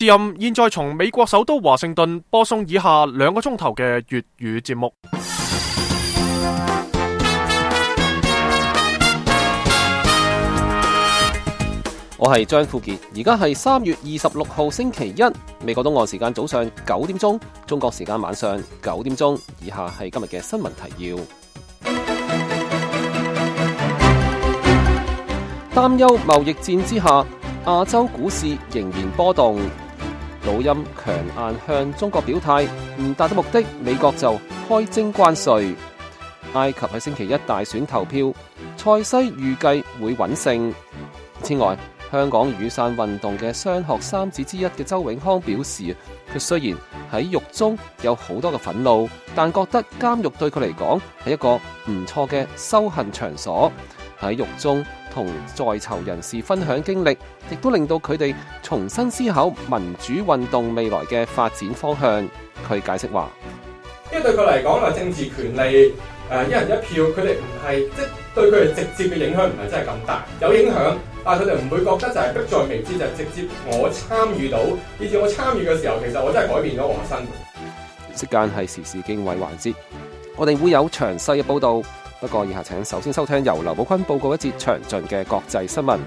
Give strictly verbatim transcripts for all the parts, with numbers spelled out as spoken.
時任現在從美國首都華盛頓播送以下兩個鐘頭嘅粵語節目。 我係張富傑，而家係三月二十六號星期一，美國東岸時間早上九點鐘，中國時間晚上九點鐘。以下係今日嘅新聞提要。擔憂貿易戰之下，亞洲股市仍然波動。老欽強硬向中國表態，唔達到目的，美國就開徵關稅。埃及喺星期一大選投票，塞西預計會穩勝。此外，香港雨傘運動嘅雙學三子之一嘅周永康表示，佢雖然喺獄中有好多嘅憤怒，但覺得監獄對佢嚟講係一個唔錯嘅修行場所。喺獄中同在囚人士分享經歷，亦都令到佢哋重新思考民主運動未來嘅發展方向。佢解釋話， 因為對佢嚟講，嗱，政治權利誒一人一票，佢哋唔係即係對佢哋直接嘅影響唔係真係咁大，有影響，但係佢哋唔會覺得就係迫在眉睫，就係、是、直接我參與到，以至我參與嘅時候，其實我真係改變咗我嘅生活。 時間係時事經緯環節，我哋會有詳細嘅報導。不過以下請首先收聽由劉寶坤報告一節詳盡嘅國際新聞。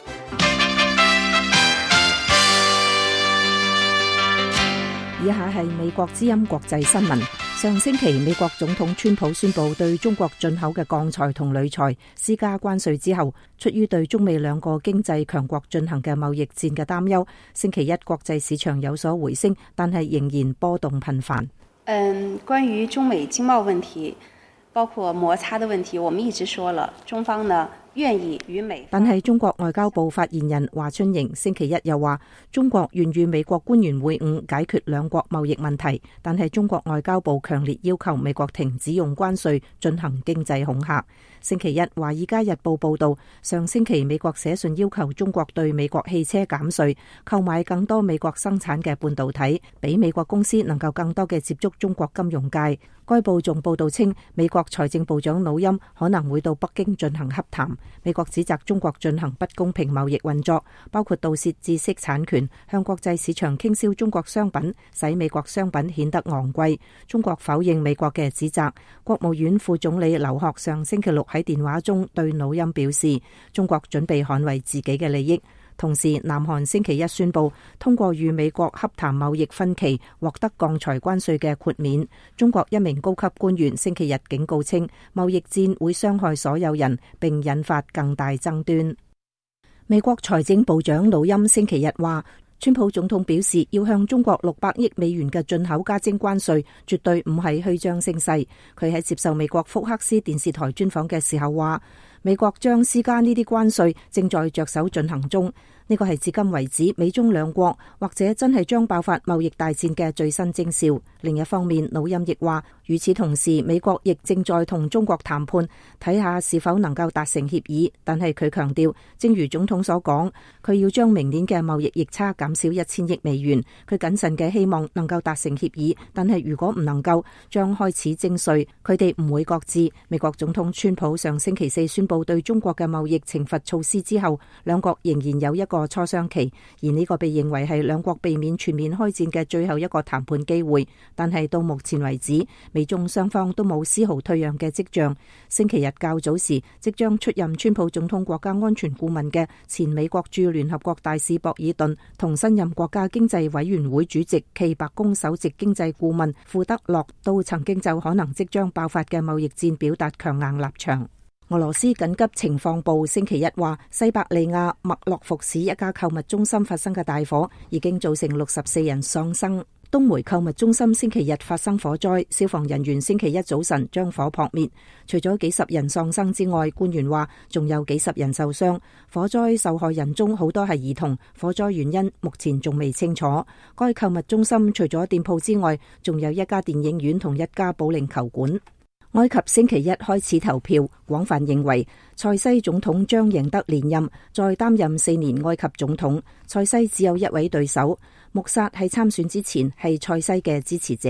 以下係美國之音國際新聞。上星期美國總統川普宣布對中國進口嘅鋼材同鋁材施加關稅之後，出於對中美兩個經濟強國進行嘅貿易戰嘅擔憂，星期一國際市場有所回升，但係仍然波動頻繁。 嗯，關於中美經貿問題，包括摩擦的問題，我們一直說了，中方呢願意與美。 但係中國外交部發言人華春瑩星期一又話，中國願與美國官員會晤解決兩國貿易問題，但係中國外交部強烈要求美國停止用關稅進行經濟恐嚇。星期一，《華爾街日報》報道，上星期美國寫信要求中國對美國汽車減稅，購買更多美國生產嘅半導體，俾美國公司能夠更多嘅接觸中國金融界。該報仲報道稱，美國財政部長努欽可能會到北京進行洽談。美國指責中國進行不公平貿易運作，包括盜竊知識產權，向國際市場傾銷中國商品，使美國商品顯得昂貴。中國否認美國嘅指責。國務院副總理劉鶴上星期六喺電話中對努欽表示，中國準備捍衛自己嘅利益。同時，南韓星期一宣布通過與美國洽談貿易分歧，獲得鋼材關稅嘅豁免。中國一名高級官員星期日警告稱，貿易戰會傷害所有人，並引發更大爭端。美國財政部長努欽星期日話，川普總統表示要向中國六百億美元嘅進口加徵關稅，絕對唔係虛張聲勢。佢喺接受美國福克斯電視台專訪嘅時候話，美國將施加呢啲關稅正在着手進行中。呢個係至今為止美中兩國或者真係將爆發貿易大戰嘅最新徵兆。另一方面，努欽亦話，與此同時，美國亦正在同中國談判，睇下是否能夠達成協議。但係佢強調，正如總統所講，佢要將明年嘅貿易逆差減少一千億美元。佢謹慎嘅希望能夠達成協議，但係如果唔能夠，將開始徵稅。佢哋唔會擱置。美國總統川普上星期四宣布對中國嘅貿易懲罰措施之後，兩國仍然有一個磋商期，而呢個被認為係兩國避免全面開戰嘅最後一個談判機會。但係到目前為止，美中雙方都冇絲毫退讓嘅跡象。星期日較早時，即將出任川普總統國家安全顧問嘅前美國駐聯合國大使博爾頓，同新任國家經濟委員會主席暨白宮首席經濟顧問庫德洛都曾經就可能即將爆發嘅貿易戰表達強硬立場。俄羅斯緊急情況部星期一話，西伯利亞麥洛夫市一家購物中心發生嘅大火已經造成六十四人喪生。東梅購物中心星期日發生火災，消防人員星期一早晨將火撲滅。除咗幾十人喪生之外，官員話仲有幾十人受傷。火災受害人中好多係兒童，火災原因目前仲未清楚。該購物中心除咗店鋪之外，仲有一家電影院同一家保齡球館。埃及星期一開始投票，廣泛認為塞西總統將贏得連任，再擔任四年埃及總統。塞西只有一位對手，穆薩喺參選之前係塞西嘅支持者。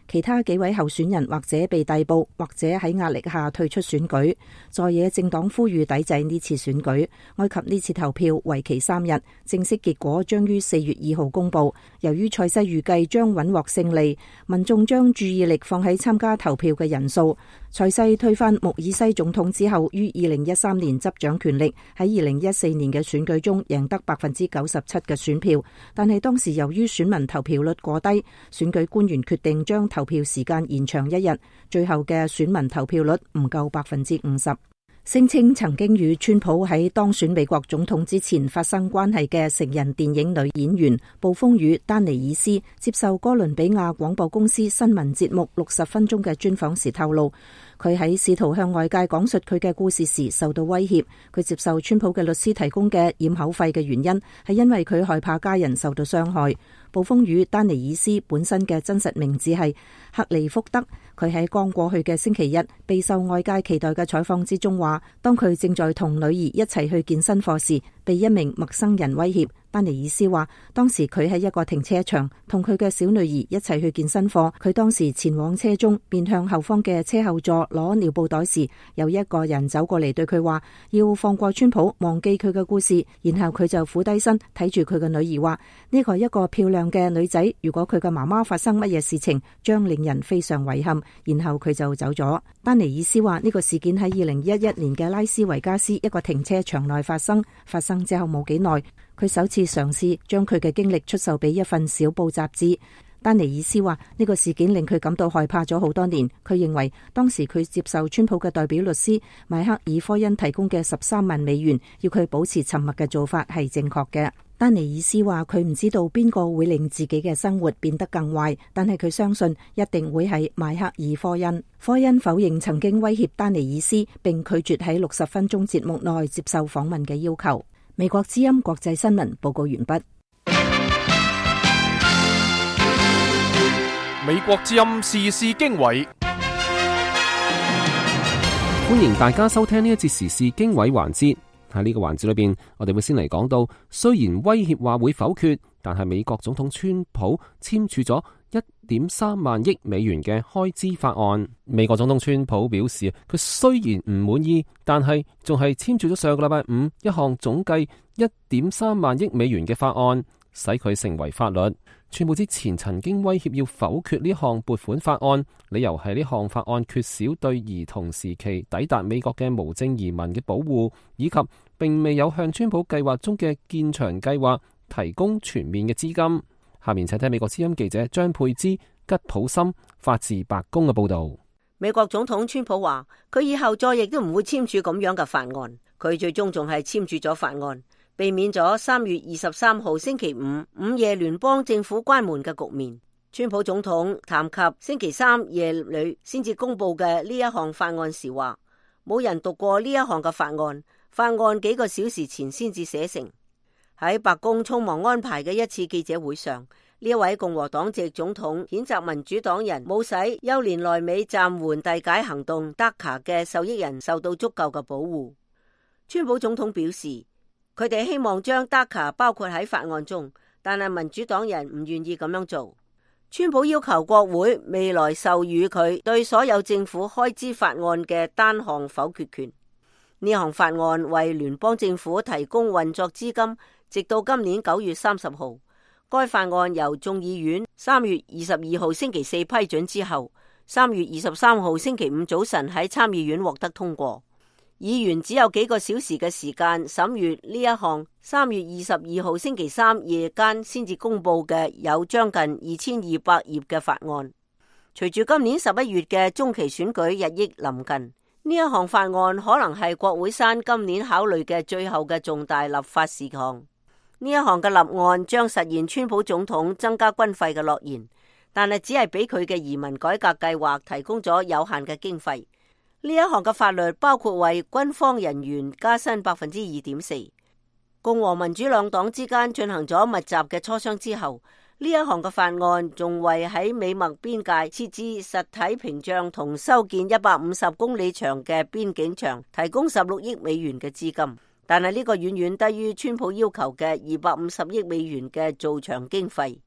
其他幾位候選人或者被逮捕，或者喺壓力下退出選舉。在野政黨呼籲抵制呢次選舉。埃及呢次投票為期三日，正式結果將於四月二號公佈。由於塞西預計將穩獲勝利，民眾將注意力放喺參加投票嘅人數。塞西推翻穆爾西總統之後，於二零一三年執掌權力，喺二零一四年嘅選舉中贏得百分之九十七嘅選票，但係當時由於選民投票率過低，選舉官員決定將投票時間延長一日，最後嘅選民投票率唔夠百分之五十。聲稱曾經與川普喺當選美國總統之前發生關係嘅成人電影女演員暴風雨丹尼爾斯接受哥倫比亞廣播公司新聞節目六十分鐘嘅專訪時透露，佢喺試圖向外界講述佢嘅故事時受到威脅。佢接受川普嘅律師提供嘅掩口費嘅原因係因為佢害怕家人受到傷害。暴風雨丹尼爾斯本身嘅真實名字係克利福德。佢喺剛過去嘅星期日備受外界期待嘅採訪之中話，當佢正在同女兒一齊去健身課時，被一名陌生人威脅。丹尼爾斯話，當時佢喺一個停車場同佢嘅小女兒一齊去健身課，佢當時前往車中，面向後方嘅車後座攞尿布袋時，有一個人走過嚟對佢話要放過川普，忘記佢嘅故事，然後佢就俯低身睇住佢嘅女兒話，呢個一個漂亮嘅女仔，如果佢嘅媽媽發生乜嘢事情，將令人非常遺憾，然後佢就走咗。丹尼爾斯話，呢個事件喺二零一一年嘅拉斯維加斯一個停車場內發生，發生之後冇幾耐，佢首次嘗試將佢嘅經歷出售俾一份小報雜誌。丹尼爾斯話，呢個事件令佢感到害怕咗好多年。佢認為當時佢接受川普嘅代表律師邁克爾科恩提供嘅十三萬美元，要佢保持沉默嘅做法係正確嘅。丹尼爾斯話，佢唔知道邊個會令自己嘅生活變得更壞，但係佢相信一定會係邁克爾科恩。科恩否認曾經威脅丹尼爾斯，並拒絕喺六十分鐘節目內接受訪問嘅要求。美國之音國際新聞報告完畢。 美國之音時事經緯， 歡迎大家收聽呢一節時事經緯環節。喺呢個環節裏邊，我哋會先嚟講到，雖然威脅話會否決，但係美國總統川普簽署咗一點三萬億美元嘅開支法案。美國總統川普表示，佢雖然唔滿意，但係仲係簽署咗上個禮拜五一項總計一點三萬億美元嘅法案，使佢成為法律。川普之前曾經威脅要否決呢項撥款法案，理由係呢項法案缺少對兒童時期抵達美國嘅無證移民嘅保護，以及並未有向川普計劃中嘅建牆計劃提供全面嘅資金。下面請聽美國之音記者張佩芝、吉普森發自白宮嘅報道。 美國總統川普話，佢以後再亦都唔會簽署咁樣嘅法案。佢最終仲係簽署咗法案，避免咗三月二十三號星期五午夜聯邦政府關門嘅局面。川普總統談及星期三夜裏先至公布嘅呢一項法案時話，冇人讀過呢一項嘅法案，法案幾個小時前先至寫成。喺白宮匆忙安排嘅一次記者會上，呢一位共和黨籍總統譴責民主黨人冇使幼年來美暫緩遞解行動 D A C A 嘅受益人受到足夠嘅保護。川普總統表示，佢哋希望將 D A C A 包括喺法案中，但係民主黨人唔願意咁樣做。川普要求國會未來授予佢對所有政府開支法案嘅單項否決權。呢項法案為聯邦政府提供運作資金，直到今年九月三十號。該法案由眾議院三月二十二號星期四批准之後，三月二十三號星期五早晨喺參議院獲得通過。議員只有幾個小時嘅時間審閱呢一項三月二十二號星期三夜間先至公布嘅有將近二千二百頁嘅法案。隨住今年十一月嘅中期選舉日益臨近，呢一項法案可能係國會山今年考慮嘅最後嘅重大立法事項。呢一項嘅立案將實現川普總統增加軍費嘅諾言，但係只係俾佢嘅移民改革計劃提供咗有限嘅經費。呢一項嘅法律包括為軍方人員加薪百分之二點四。共和民主兩黨之間進行咗密集嘅磋商之後，呢一項嘅法案仲為喺美墨邊界設置實體屏障同修建一百五十公里長嘅邊境牆提供十六億美元嘅資金，但係呢個遠遠低於川普要求嘅二百五十億美元嘅造牆經費。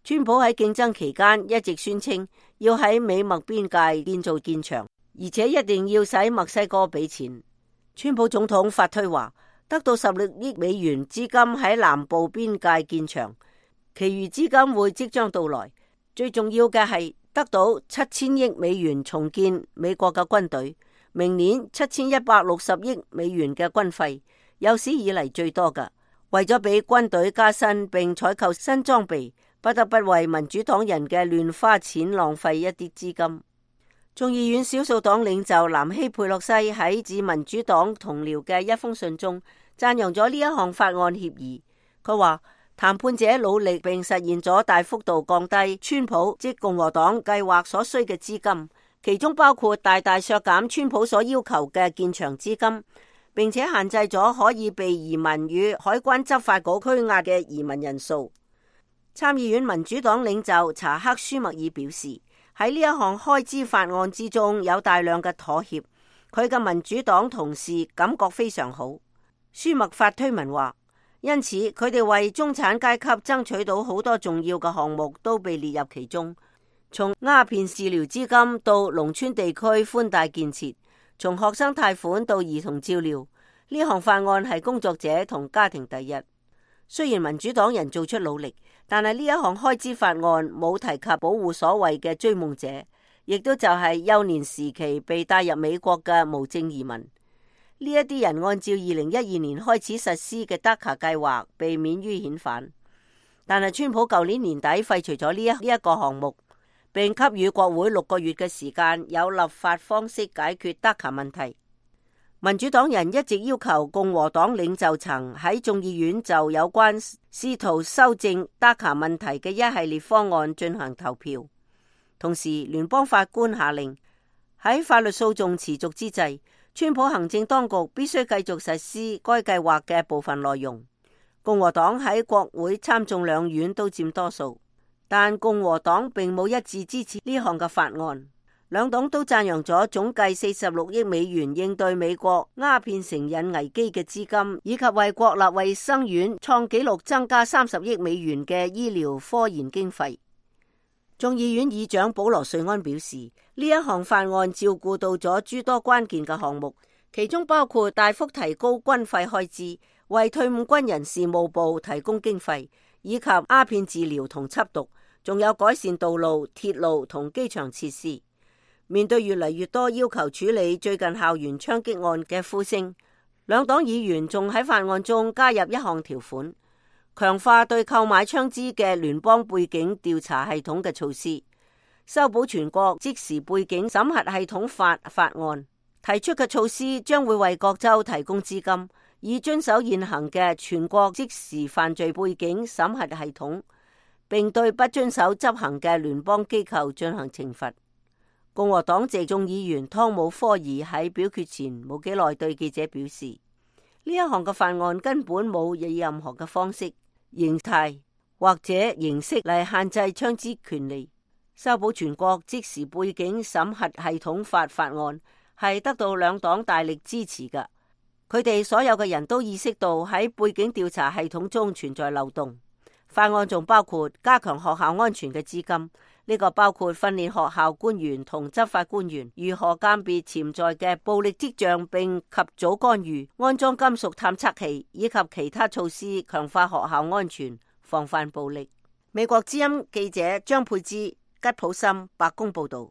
川普喺競爭期間一直宣稱要喺美墨邊界建造建牆，而且一定要使墨西哥俾錢。川普總統發推話，得到十六億美元資金喺南部邊界建牆，其餘資金會即將到來。最重要嘅係得到七千億美元重建美國嘅軍隊，明年七千一百六十億美元嘅軍費，有史以嚟最多㗎。為咗俾軍隊加薪並採購新裝備，不得不為民主黨人嘅亂花錢浪費一啲資金。眾議院少數黨領袖南希佩洛西喺致民主黨同僚嘅一封信中讚揚咗呢一項法案協議。佢話談判者努力並實現咗大幅度降低川普即共和黨計劃所需嘅資金，其中包括大大削減川普所要求嘅建牆資金，並且限制咗可以被移民與海關執法局拘押嘅移民人數。參議院民主黨領袖查克舒默爾表示，喺呢一項開支法案之中有大量嘅妥協，佢嘅民主黨同事感覺非常好。舒默發推文話，因此佢哋為中產階級爭取到好多重要嘅項目都被列入其中，從鴉片治療資金到農村地區寬帶建設，從學生貸款到兒童照料，呢項法案係工作者同家庭第一。雖然民主黨人做出努力，但係呢一項開支法案冇提及保護所謂嘅追夢者，亦都就係幼年時期被帶入美國嘅無證移民。呢一啲人按照二零一二年開始實施嘅德卡計劃被免於遣返，但係川普舊年年底廢除咗呢一呢一個項目，並給予國會六個月嘅時間有立法方式解決德卡問題。民主黨人一直要求共和黨領袖層喺眾議院就有關試圖修正德卡問題嘅一系列方案進行投票。同時，聯邦法官下令喺法律訴訟持續之際，川普行政當局必須繼續實施該計劃嘅部分內容。共和黨喺國會參眾兩院都佔多數，但共和黨並冇一致支持呢項嘅法案。兩黨都讚揚咗總計四十六億美元應對美國鴉片成癮危機嘅資金，以及為國立衛生院創紀錄增加三十億美元嘅醫療科研經費。眾議院議長保羅瑞安表示，呢一項法案照顧到咗諸多關鍵嘅項目，其中包括大幅提高軍費開支，為退伍軍人事務部提供經費，以及鴉片治療同緝毒，仲有改善道路、鐵路同機場設施。面對越嚟越多要求處理最近校園槍擊案嘅呼聲，兩黨議員仲喺法案中加入一項條款，強化對購買槍支嘅聯邦背景調查系統嘅措施，修補全國即時背景審核系統法法案提出嘅措施將會為各州提供資金，以遵守現行嘅全國即時犯罪背景審核系統，並對不遵守執行嘅聯邦機構進行懲罰。共和黨籍眾議員湯姆科爾喺表決前冇幾耐對記者表示，呢一項嘅法案根本冇以任何嘅方式、形態或者形式嚟限制槍支權利。修補全國即時背景審核系統法法案係得到兩黨大力支持嘅。佢哋所有嘅人都意識到喺背景調查系統中存在漏洞。法案仲包括加強學校安全嘅資金。呢個包括訓練學校官員同執法官員如何鑑別潛在嘅暴力跡象並及早干預，安裝金屬探測器以及其他措施，強化學校安全，防範暴力。美國之音記者張佩芝、吉普森白宮報道。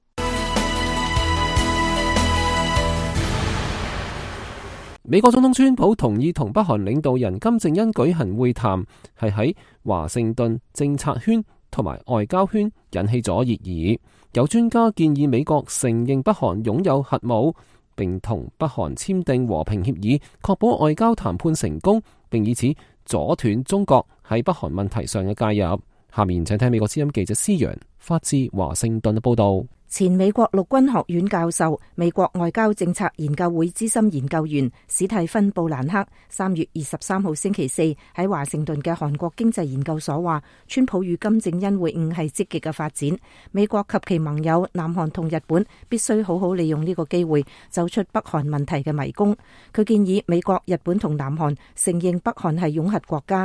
美國總統川普同意同北韓領導人金正恩舉行會談，係喺華盛頓政策圈同埋外交圈引起咗熱議。有專家建議美國承認北韓擁有核武，並同北韓簽訂和平協議，確保外交談判成功，並以此阻斷中國喺北韓問題上嘅介入。下面請聽美國之音記者施陽發自華盛頓嘅報道。 前美國陸軍學院教授、美國外交政策研究會資深研究員史蒂芬布蘭克三月二十三號星期四喺華盛頓嘅韓國經濟研究所話，川普與金正恩會晤係積極嘅發展，美國及其盟友南韓同日本必須好好利用呢個機會走出北韓問題嘅迷宮。佢建議美國、日本同南韓承認北韓係擁核國家。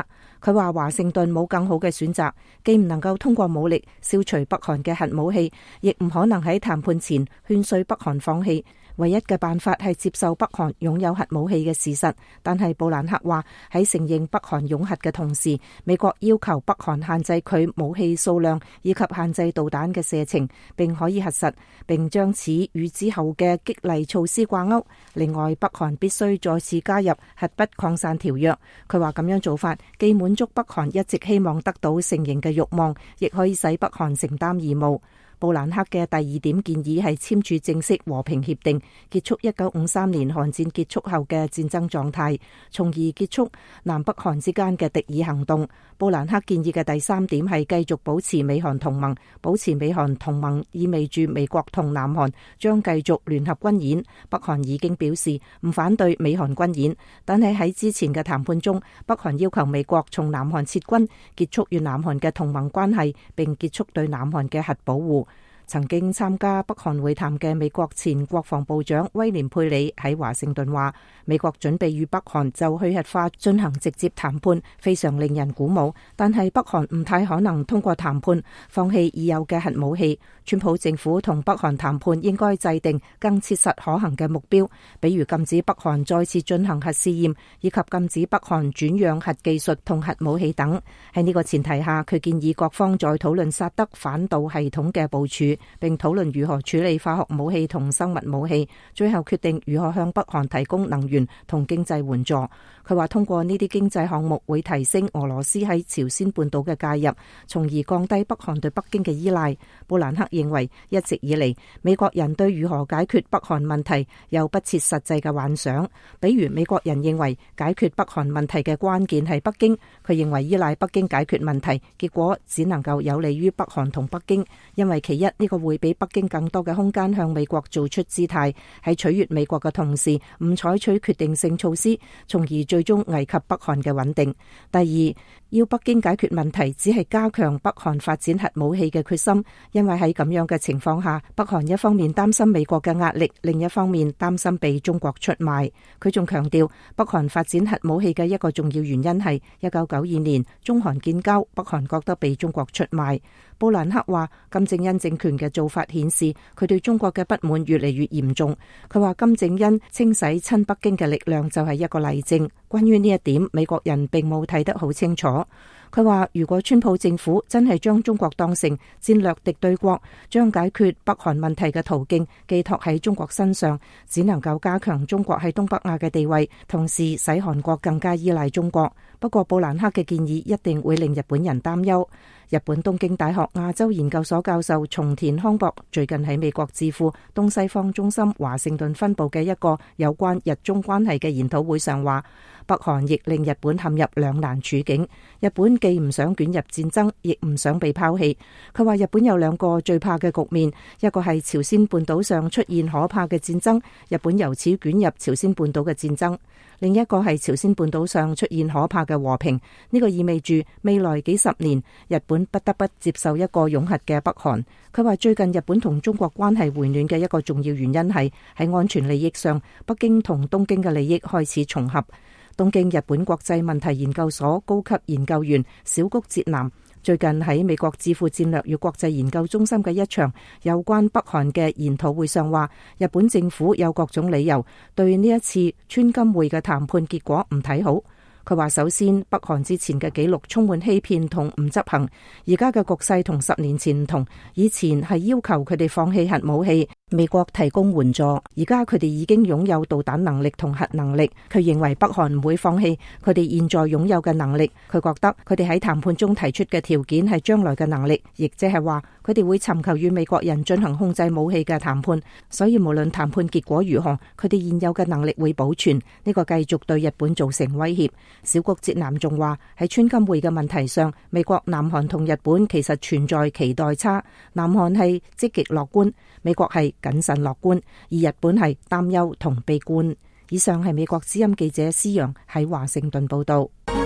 佢話華盛頓冇更好嘅選擇，既唔能夠通過武力消除北韓嘅核武器，亦唔可能喺談判前勸說北韓放棄。唯一嘅辦法係接受北韓擁有核武器嘅事實，但係布蘭克話喺承認北韓擁核嘅同時，美國要求北韓限制佢武器數量以及限制導彈嘅射程，並可以核實，並將此與之後嘅激勵措施掛鈎。另外，北韓必須再次加入核不擴散條約。佢話咁樣做法既滿足北韓一直希望得到承認嘅慾望，亦可以使北韓承擔義務。布蘭克嘅第二點建議係簽署正式和平協定，結束一九五三年韓戰結束後嘅戰爭狀態，從而結束南北韓之間嘅敵意行動。布蘭克建議嘅第三點係繼續保持美韓同盟，保持美韓同盟意味住美國同南韓將繼續聯合軍演。北韓已經表示唔反對美韓軍演，但係喺之前嘅談判中，北韓要求美國從南韓撤軍，結束與南韓嘅同盟關係，並結束對南韓嘅核保護。曾經參加北韓會談嘅美國前國防部長威廉佩里喺華盛頓話，美國準備與北韓就去核化進行直接談判，非常令人鼓舞。但係北韓唔太可能通過談判放棄已有嘅核武器。川普政府同北韓談判應該制定更切實可行嘅目標，比如禁止北韓再次進行核試驗，以及禁止北韓轉讓核技術同核武器等。喺呢個前提下，佢建議各方再討論薩德反導系統嘅部署，並討論如何處理化學武器同生物武器，最後決定如何向北韓提供能源同經濟援助。佢話通過呢啲經濟項目會提升俄羅斯喺朝鮮半島嘅介入，從而降低北韓對北京嘅依賴。布蘭克認為一直以嚟美國人對如何解決北韓問題有不切實際嘅幻想，比如美國人認為解決北韓問題嘅關鍵係北京，佢認為依賴北京解決問題，結果只能夠有利於北韓同北京，因為其一呢個會俾北京更多嘅空間向美國做出姿態，喺取悅美國嘅同時唔採取決定性措施，從而最終危及北韓嘅穩定。第二，要北京解決問題只係加強北韓發展核武器嘅決心，因為喺咁樣嘅情況下，北韓一方面擔心美國嘅壓力，另一方面擔心被中國出賣。佢仲強調，北韓發展核武器嘅一個重要原因係一九九二年中韓建交，北韓覺得被中國出賣。布蘭克話，金正恩政權嘅做法顯示佢對中國嘅不滿越嚟越嚴重。佢話金正恩清洗親北京嘅力量就係一個例證。關於呢一點，美國人並冇睇得好清楚。佢話如果川普政府真係將中國當成戰略敵對國，將解決北韓問題嘅途徑寄託喺中國身上，只能夠加強中國喺東北亞嘅地位，同時使韓國更加依賴中國。不過布蘭克嘅建議一定會令日本人擔憂。日本東京大學亞洲研究所教授松田康博最近喺美國智庫東西方中心華盛頓分部嘅一個有關日中關係嘅研討會上話，北韓亦令日本陷入兩難處境。日本既唔想捲入戰爭，亦唔想被拋棄。佢話日本有兩個最怕嘅局面，一個係朝鮮半島上出現可怕嘅戰爭，日本由此捲入朝鮮半島嘅戰爭；另一個係朝鮮半島上出現可怕嘅和平。呢個意味住未來幾十年，日本不得不接受一個擁核嘅北韓。佢話最近日本同中國關係回暖嘅一個重要原因係喺安全利益上，北京同東京嘅利益開始重合。東京日本國際問題研究所高級研究員小谷哲男最近喺美國智庫戰略與國際研究中心嘅一場有關北韓嘅研討會上話，日本政府有各種理由對呢一次川金會嘅談判結果唔睇好。佢話首先，北韓之前嘅紀錄充滿欺騙同唔執行，而家嘅局勢同十年前唔同，以前係要求佢哋放棄核武器，美國提供援助，而家佢哋已經擁有導彈能力同核能力。佢認為北韓唔會放棄佢哋現在擁有嘅能力，佢覺得佢哋喺談判中提出嘅條件係將來嘅能力，亦即係話佢哋會尋求與美國人進行控制武器嘅談判，所以無論談判結果如何，佢哋現有嘅能力會保存，呢個繼續對日本造成威脅。小谷哲男仲話喺川金會嘅問題上，美國、南韓同日本其實存在期待差，南韓係積極樂觀，美國係謹慎樂觀，而日本係擔憂同悲觀。以上係美國之音記者施陽喺華盛頓報道。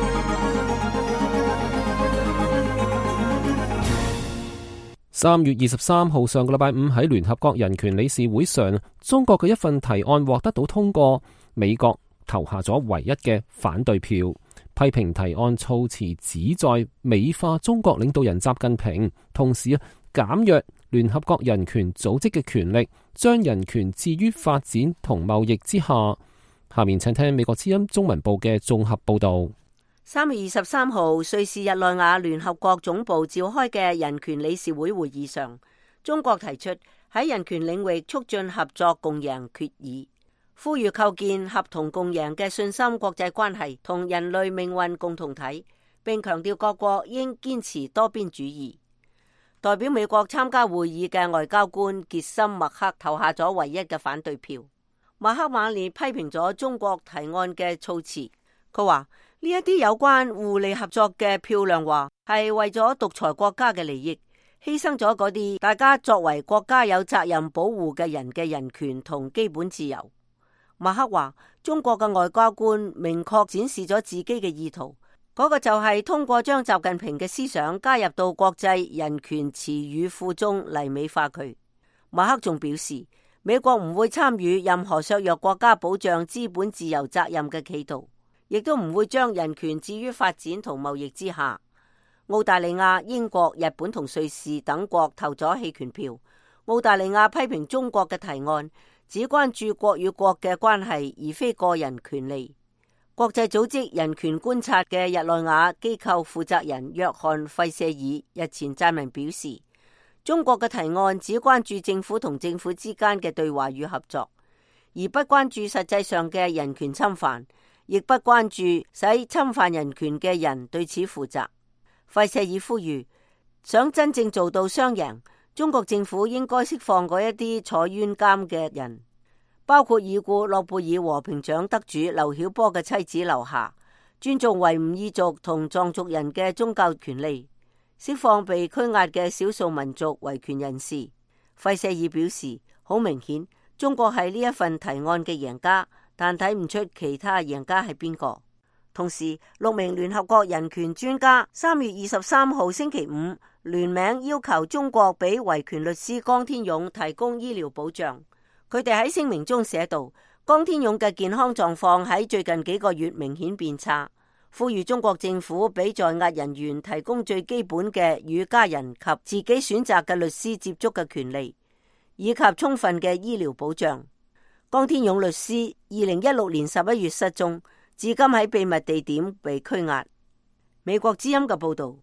三月二十三號上個禮拜五喺聯合國人權理事會上，中國嘅一份提案獲得到通過，美國投下咗唯一嘅反對票， 批評提案措辭旨在美化中國領導人習近平，同時啊減弱聯合國人權組織嘅權力，將人權置於發展同貿易之下。下面請聽美國之音中文部嘅綜合報道。 三月二十三號，瑞士日內瓦聯合國總部召開嘅人權理事會會議上，中國提出喺人權領域促進合作共贏決議，呼籲構建合同共贏嘅信心國際關係同人類命運共同體，並強調各國應堅持多邊主義。代表美國參加會議嘅外交官傑森麥克投下咗唯一嘅反對票。麥克猛烈批評咗中國提案嘅措辭，佢話呢一啲有關互利合作嘅漂亮話係為咗獨裁國家嘅利益，犧牲咗嗰啲大家作為國家有責任保護嘅人嘅人權同基本自由。麥克話中國嘅外交官明確展示咗自己嘅意圖，嗰個就係通過將習近平嘅思想加入到國際人權詞語庫中嚟美化佢。麥克仲表示，美國唔會參與任何削弱國家保障資本自由責任嘅企圖，亦都唔會將人權置於發展同貿易之下。澳大利亞、英國、日本同瑞士等國投咗棄權票。澳大利亞批評中國嘅提案只關注國與國嘅關係，而非個人權利。國際組織人權觀察嘅日內瓦機構負責人約翰費舍爾日前撰文表示，中國嘅提案只關注政府同政府之間嘅對話與合作，而不關注實際上嘅人權侵犯，亦不關注使侵犯人權嘅人對此負責。費舍爾呼籲，想真正做到雙贏，中國政府應該釋放嗰一啲坐冤監嘅人，包括已故諾貝爾和平獎得主劉曉波嘅妻子劉霞，尊重維吾爾族同藏族人嘅宗教權利，釋放被拘押嘅少數民族維權人士。費舍爾表示，好明顯中國係呢一份提案嘅贏家，但睇唔出其他贏家係邊個。同時，六名聯合國人權專家三月二十三號星期五聯名要求中國俾維權律師江天勇提供醫療保障。佢哋喺聲明中寫道，江天勇嘅健康狀況喺最近幾個月明顯變差，呼籲中國政府俾在押人員提供最基本嘅與家人及自己選擇嘅律師接觸嘅權利，以及充分嘅醫療保障。江天勇律師二零一六年十一月失蹤，至今喺秘密地點被拘押。美國之音嘅報道。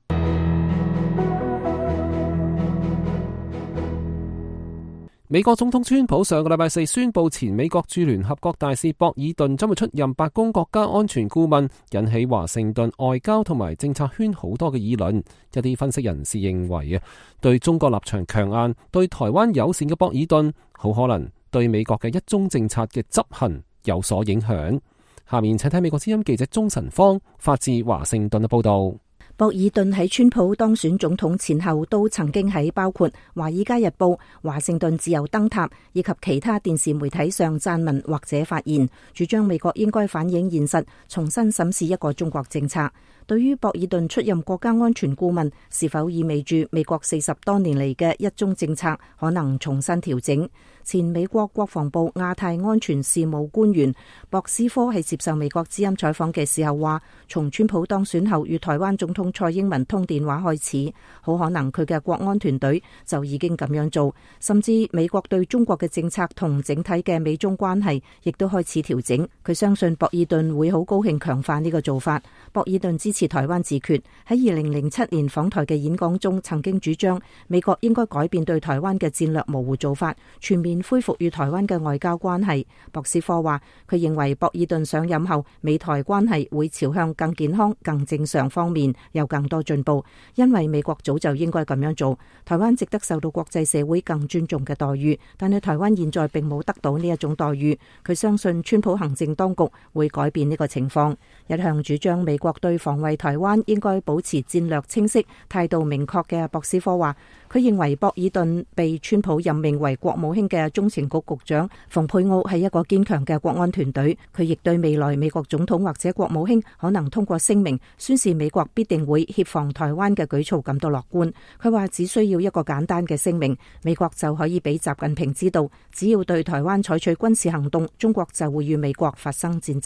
美國總統川普上個禮拜四宣布，前美國駐聯合國大使博爾頓將會出任白宮國家安全顧問，引起華盛頓外交同埋政策圈好多嘅議論。一啲分析人士認為啊，對中國立場強硬、對台灣友善嘅博爾頓，好可能對美國嘅一中政策嘅執行有所影響。下面請睇美國之音記者鍾晨芳發自華盛頓嘅報道。 博爾頓喺川普當選總統前後都曾經喺包括《華爾街日報》、華盛頓自由燈塔以及其他電視媒體上撰文或者發言，主張美國應該反映現實，重新審視一個中國政策。對於博爾頓出任國家安全顧問，是否意味住美國四十多年嚟嘅一中政策可能重新調整？前美國國防部亞太安全事務官員博斯科喺接受美國之音採訪嘅時候話，從川普當選後與台灣總統蔡英文通電話開始，好可能佢嘅國安團隊就已經咁樣做，甚至美國對中國嘅政策同整體嘅美中關係亦都開始調整。佢相信博爾頓會好高興強化呢個做法。博爾頓支持台灣自決，喺二零零七年訪台嘅演講中曾經主張美國應該改變對台灣嘅戰略模糊做法，全面恢復與台灣嘅外交關係。博斯科話，佢認為博爾頓上任後，美台關係會朝向更健康、更正常方面有更多進步，因為美國早就應該咁樣做。台灣值得受到國際社會更尊重嘅待遇，但係台灣現在並冇得到呢一種待遇。佢相信川普行政當局會改變呢個情況。一向主張美國對防衛台灣應該保持戰略清晰、態度明確嘅博斯科話，佢認為博爾頓被川普任命為國務卿嘅中情局局長蓬佩奧係一個堅強嘅國安團隊。佢亦對未來美國總統或者國務卿可能通過聲明宣示美國必定會協防台灣嘅舉措感到樂觀。佢話只需要一個簡單嘅聲明，美國就可以俾習近平知道，只要對台灣採取軍事行動，中國就會與美國發生戰爭。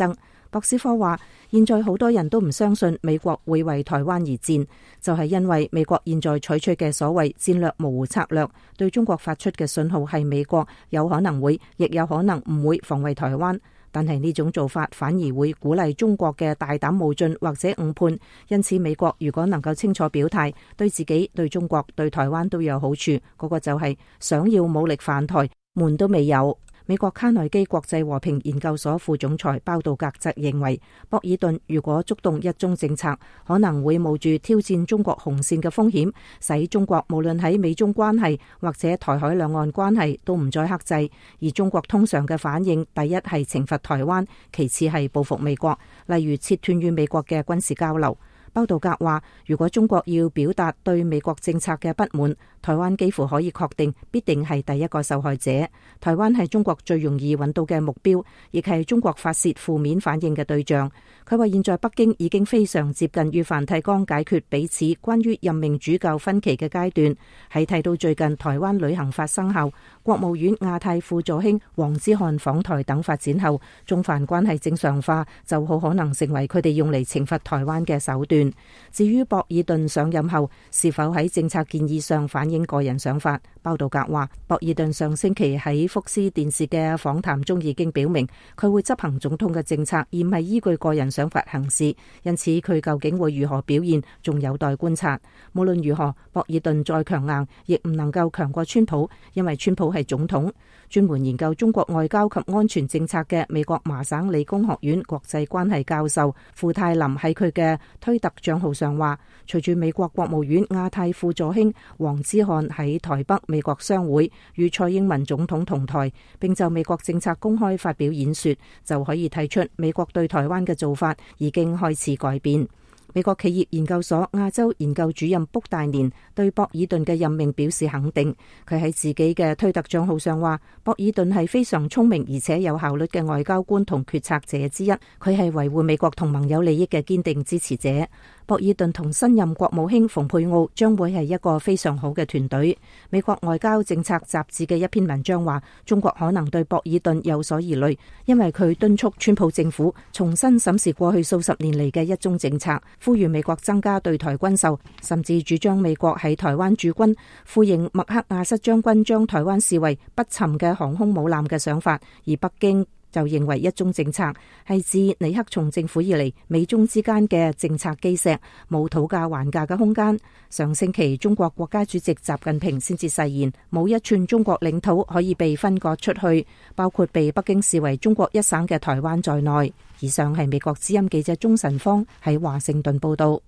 博斯科話，現在好多人都唔相信美國會為台灣而戰，就係因為美國現在採取嘅所謂戰略模糊策略，對中國發出嘅信號係美國有可能會，亦有可能唔會防衛台灣。但係呢種做法反而會鼓勵中國嘅大膽冒進或者誤判，因此美國如果能夠清楚表態，對自己、對中國、對台灣都有好處，嗰個就係想要武力犯台，門都未有。美國卡內基國際和平研究所副總裁鮑道格則認為，博爾頓如果觸動一中政策，可能會冒住挑戰中國紅線嘅風險，使中國無論喺美中關係或者台海兩岸關係都唔再克制。而中國通常嘅反應，第一係懲罰台灣，其次係報復美國，例如切斷與美國嘅軍事交流。鮑道格話，如果中國要表達對美國政策嘅不滿，台灣幾乎可以確定必定係第一個受害者。台灣係中國最容易揾到嘅目標，亦係中國發洩負面反應嘅對象。佢話現在北京已經非常接近與梵蒂岡解決彼此關於任命主教分歧嘅階段。喺睇到最近台灣旅行法生效、國務院亞太副助卿黃之漢訪台等發展後，中梵關係正常化就好可能成為佢哋用嚟懲罰台灣嘅手段。至於博爾頓上任後是否喺政策建議上反映個人想法，鮑道格話，博爾頓上星期喺福斯電視嘅訪談中已經表明，佢會執行總統嘅政策，而唔係依據個人想法行事。因此佢究竟會如何表現，仲有待觀察。無論如何，博爾頓再強硬，亦唔能夠強過川普，因為川普係總統。專門研究中國外交及安全政策嘅美國麻省理工學院國際關係教授傅泰林喺佢嘅推特賬號上話，隨住美國國務院亞太副助卿黃之漢喺台北美國商會與蔡英文總統同台，並就美國政策公開發表演說，就可以睇出美國對台灣嘅做法已經開始改變。美國企業研究所亞洲研究主任卜大年對博爾頓嘅任命表示肯定。佢喺自己嘅推特賬號上話，博爾頓係非常聰明而且有效率嘅外交官同決策者之一，佢係維護美國同盟友利益嘅堅定支持者。博爾頓同新任國務卿蓬佩奧將會係一個非常好嘅團隊。美國外交政策雜誌嘅一篇文章話，中國可能對博爾頓有所疑慮，因為佢敦促川普政府重新審視過去數十年嚟嘅一中政策，呼籲美國增加對台軍售，甚至主張美國喺台灣駐軍，呼應麥克阿瑟將軍將台灣視為不沉嘅航空母艦嘅想法。而北京就認為一中政策係自尼克松政府以嚟美中之間嘅政策基石，冇討價還價嘅空間。上星期中國國家主席習近平先至誓言，冇一寸中國領土可以被分割出去，包括被北京視為中國一省嘅台灣在內。以上係美國之音記者鍾晨芳喺華盛頓報道。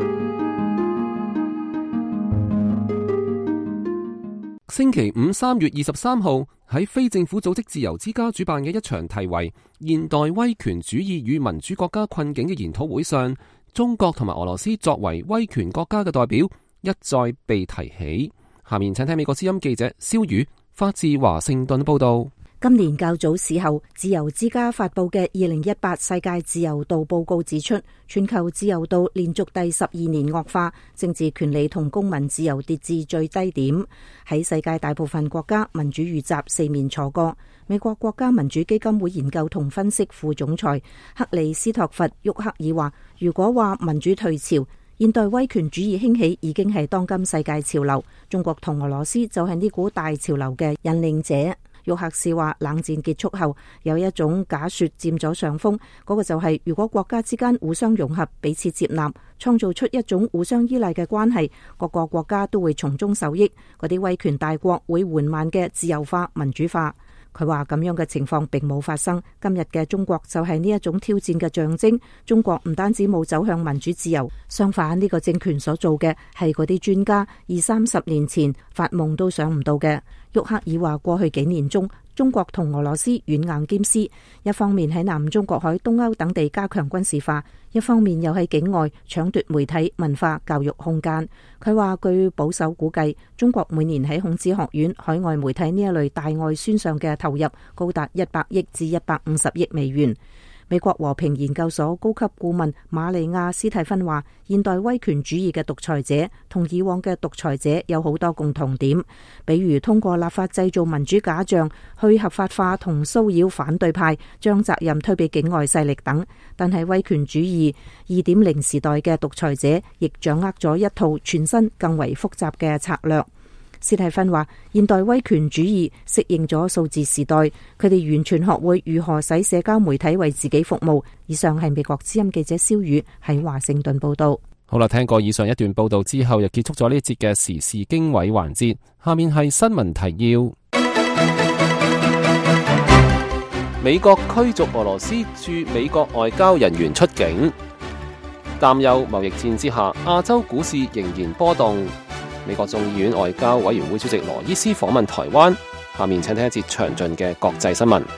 星期五三月二十三號喺非政府組織自由之家主辦嘅一場題為《現代威權主義與民主國家困境》嘅研討會上，中國同埋俄羅斯作為威權國家嘅代表一再被提起。下面請聽美國之音記者蕭宇發自華盛頓報道。 今年較早時候，自由之家發佈嘅二零一八世界自由度報告指出，全球自由度連續第十二年惡化，政治權利同公民自由跌至最低點。喺世界大部分國家，民主遇襲，四面楚歌。美國國家民主基金會研究同分析副總裁克里斯托弗·沃克爾話，如果話民主退潮，現代威權主義興起已經係當今世界潮流，中國同俄羅斯就係呢股大潮流嘅引領者。沃克士話，冷戰結束後有一種假說佔咗上風，嗰、那個就係如果國家之間互相融合、彼此接納，創造出一種互相依賴嘅關係，各個國家都會從中受益，嗰啲威權大國會緩慢嘅自由化、民主化。佢話咁樣嘅情況並冇發生，今日嘅中國就係呢一種挑戰嘅象徵。中國唔單止冇走向民主自由，相反呢個政權所做嘅係嗰啲專家二三十年前發夢都想唔到嘅。沃克爾話，過去幾年中，中國同俄羅斯軟硬兼施，一方面喺南中國海、東歐等地加強軍事化，一方面又喺境外搶奪媒體、文化、教育空間。佢話據保守估計，中國每年喺孔子學院、海外媒體呢一類大外宣上嘅投入高達一百億至一百五十億美元。 美國和平研究所高級顧問瑪利亞斯蒂芬話，現代威權主義嘅獨裁者同以往嘅獨裁者有好多共同點，比如通過立法製造民主假象，去合法化同騷擾反對派，將責任推俾境外勢力等。但係威權主義二點零時代嘅獨裁者亦掌握咗一套全新更為複雜嘅策略。斯蒂芬話，現代威權主義適應咗數字時代，佢哋完全學會如何使社交媒體為自己服務。以上係美國之音記者蕭宇喺華盛頓報道。 好啦，聽過以上一段報道之後，又結束咗呢一節嘅時事經緯環節。下面係新聞提要。美國驅逐俄羅斯駐美國外交人員出境。擔憂貿易戰之下，亞洲股市仍然波動。美國眾議院外交委員會主席羅伊斯訪問台灣。下面請聽一節詳盡嘅國際新聞。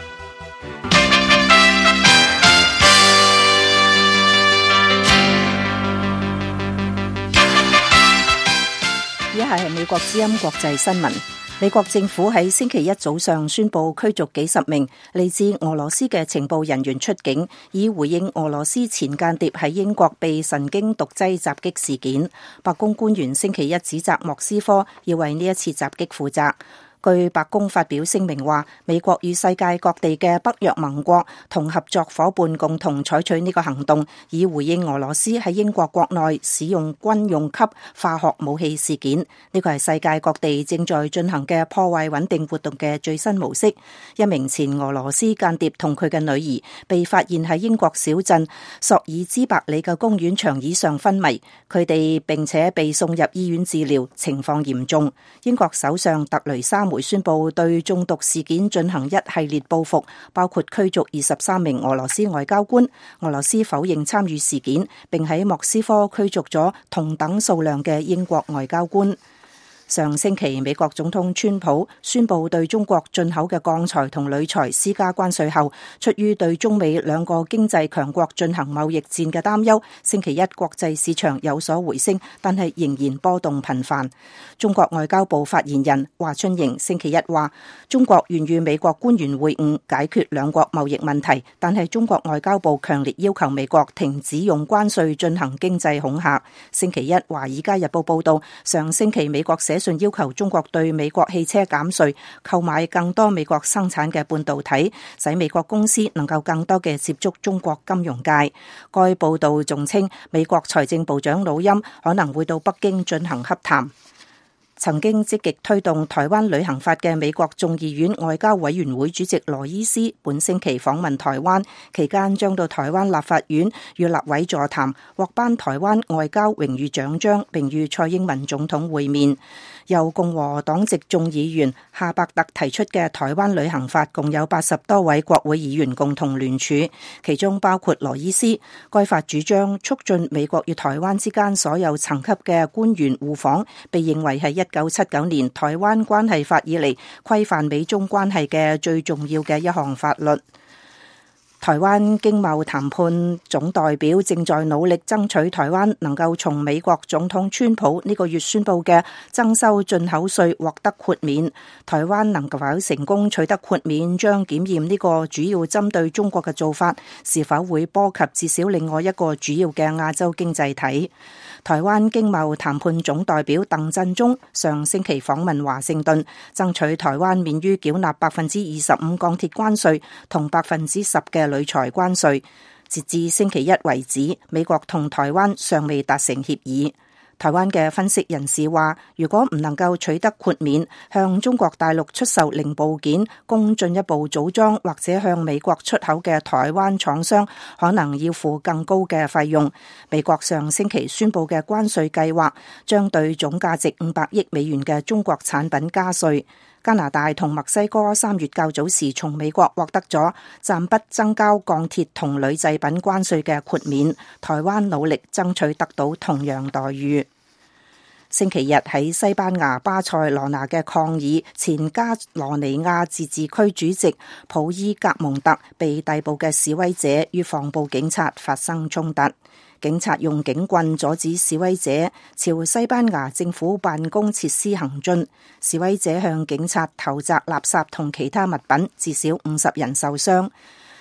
以下係美國之音國際新聞。美國政府喺星期一早上宣布驅逐幾十名嚟自俄羅斯嘅情報人員出境，以回應俄羅斯前間諜喺英國被神經毒劑襲擊事件。白宮官員星期一指責莫斯科要為呢一次襲擊負責。據白宮發表聲明話，美國與世界各地嘅北約盟國同合作夥伴共同採取呢個行動，以回應俄羅斯喺英國國內使用軍用級化學武器事件。呢個係世界各地正在進行嘅破壞穩定活動嘅最新模式。一名前俄羅斯間諜同佢嘅女兒被發現喺英國小鎮索爾茲伯里嘅公園長椅上昏迷，佢哋並且被送入醫院治療，情況嚴重。英國首相特雷莎梅宣布對中毒事件進行一系列報復，包括驅逐二十三名俄羅斯外交官。俄羅斯否認參與事件，並喺莫斯科驅逐咗同等數量嘅英國外交官。上星期，美國總統川普宣布對中國進口嘅鋼材同鋁材施加關稅後，出於對中美兩個經濟強國進行貿易戰嘅擔憂，星期一國際市場有所回升，但係仍然波動頻繁。中國外交部發言人華春瑩星期一話，中國願與美國官員會晤解決兩國貿易問題，但係中國外交部強烈要求美國停止用關稅進行經濟恐嚇。星期一，《華爾街日報》報道，上星期美國寫信要求中國對美國汽車減稅，購買更多美國生產嘅半導體，使美國公司能夠更多嘅接觸中國金融界。該報道仲稱，美國財政部長魯欽可能會到北京進行洽談。曾經積極推動台灣旅行法嘅美國眾議院外交委員會主席羅伊斯本星期訪問台灣，期間將到台灣立法院與立委座談，獲頒台灣外交榮譽獎章，並與蔡英文總統會面。由共和黨籍眾議員夏伯特提出嘅台灣旅行法共有八十多位國會議員共同聯署，其中包括羅伊斯。該法主張促進美國與台灣之間所有層級嘅官員互訪，被認為係一九七九年台灣關係法以嚟規範美中關係嘅最重要嘅一項法律。台灣經貿談判總代表正在努力爭取台灣能夠從美國總統川普呢個月宣布嘅徵收進口稅獲得豁免。台灣能否成功取得豁免，將檢驗呢個主要針對中國嘅做法是否會波及至少另外一個主要嘅亞洲經濟體。台灣經貿談判總代表鄧振中上星期訪問華盛頓，爭取台灣免於繳納百分之二十五鋼鐵關稅同百分之十嘅鋁材關稅。截至星期一為止，美國同台灣尚未達成協議。台灣嘅分析人士話，如果唔能夠取得豁免，向中國大陸出售零部件供進一步組裝，或者向美國出口嘅台灣廠商可能要付更高嘅費用。美國上星期宣布嘅關稅計劃將對總價值五百億美元嘅中國產品加稅。加拿大同墨西哥三月較早時從美國獲得咗暫不增加鋼鐵同鋁製品關稅嘅豁免，台灣努力爭取得到同樣待遇。星期日喺西班牙巴塞羅那嘅抗議，前加羅尼亞自治區主席普伊格蒙特被逮捕嘅示威者與防暴警察發生衝突。警察用警棍阻止示威者朝西班牙政府辦公設施行進，示威者向警察投擲垃圾同其他物品，至少五十人受傷。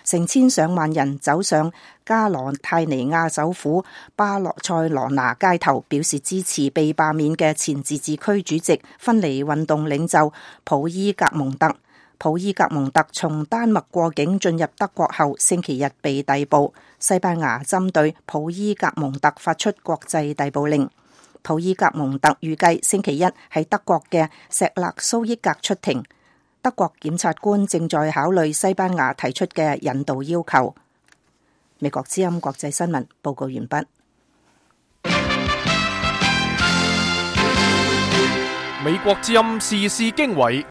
成千上萬人走上加羅泰尼亞首府巴洛塞羅那街頭，表示支持被罷免嘅前自治區主席分離運動領袖普伊格蒙特。普伊格蒙特從丹麥過境進入德國後，星期日被逮捕。西班牙針對普伊格蒙特發出國際逮捕令。普伊格蒙特預計星期一喺德國嘅錫勒蘇伊格出庭。德國檢察官正在考慮西班牙提出嘅引渡要求。美國之音國際新聞報告完畢。 美國之音時事經緯。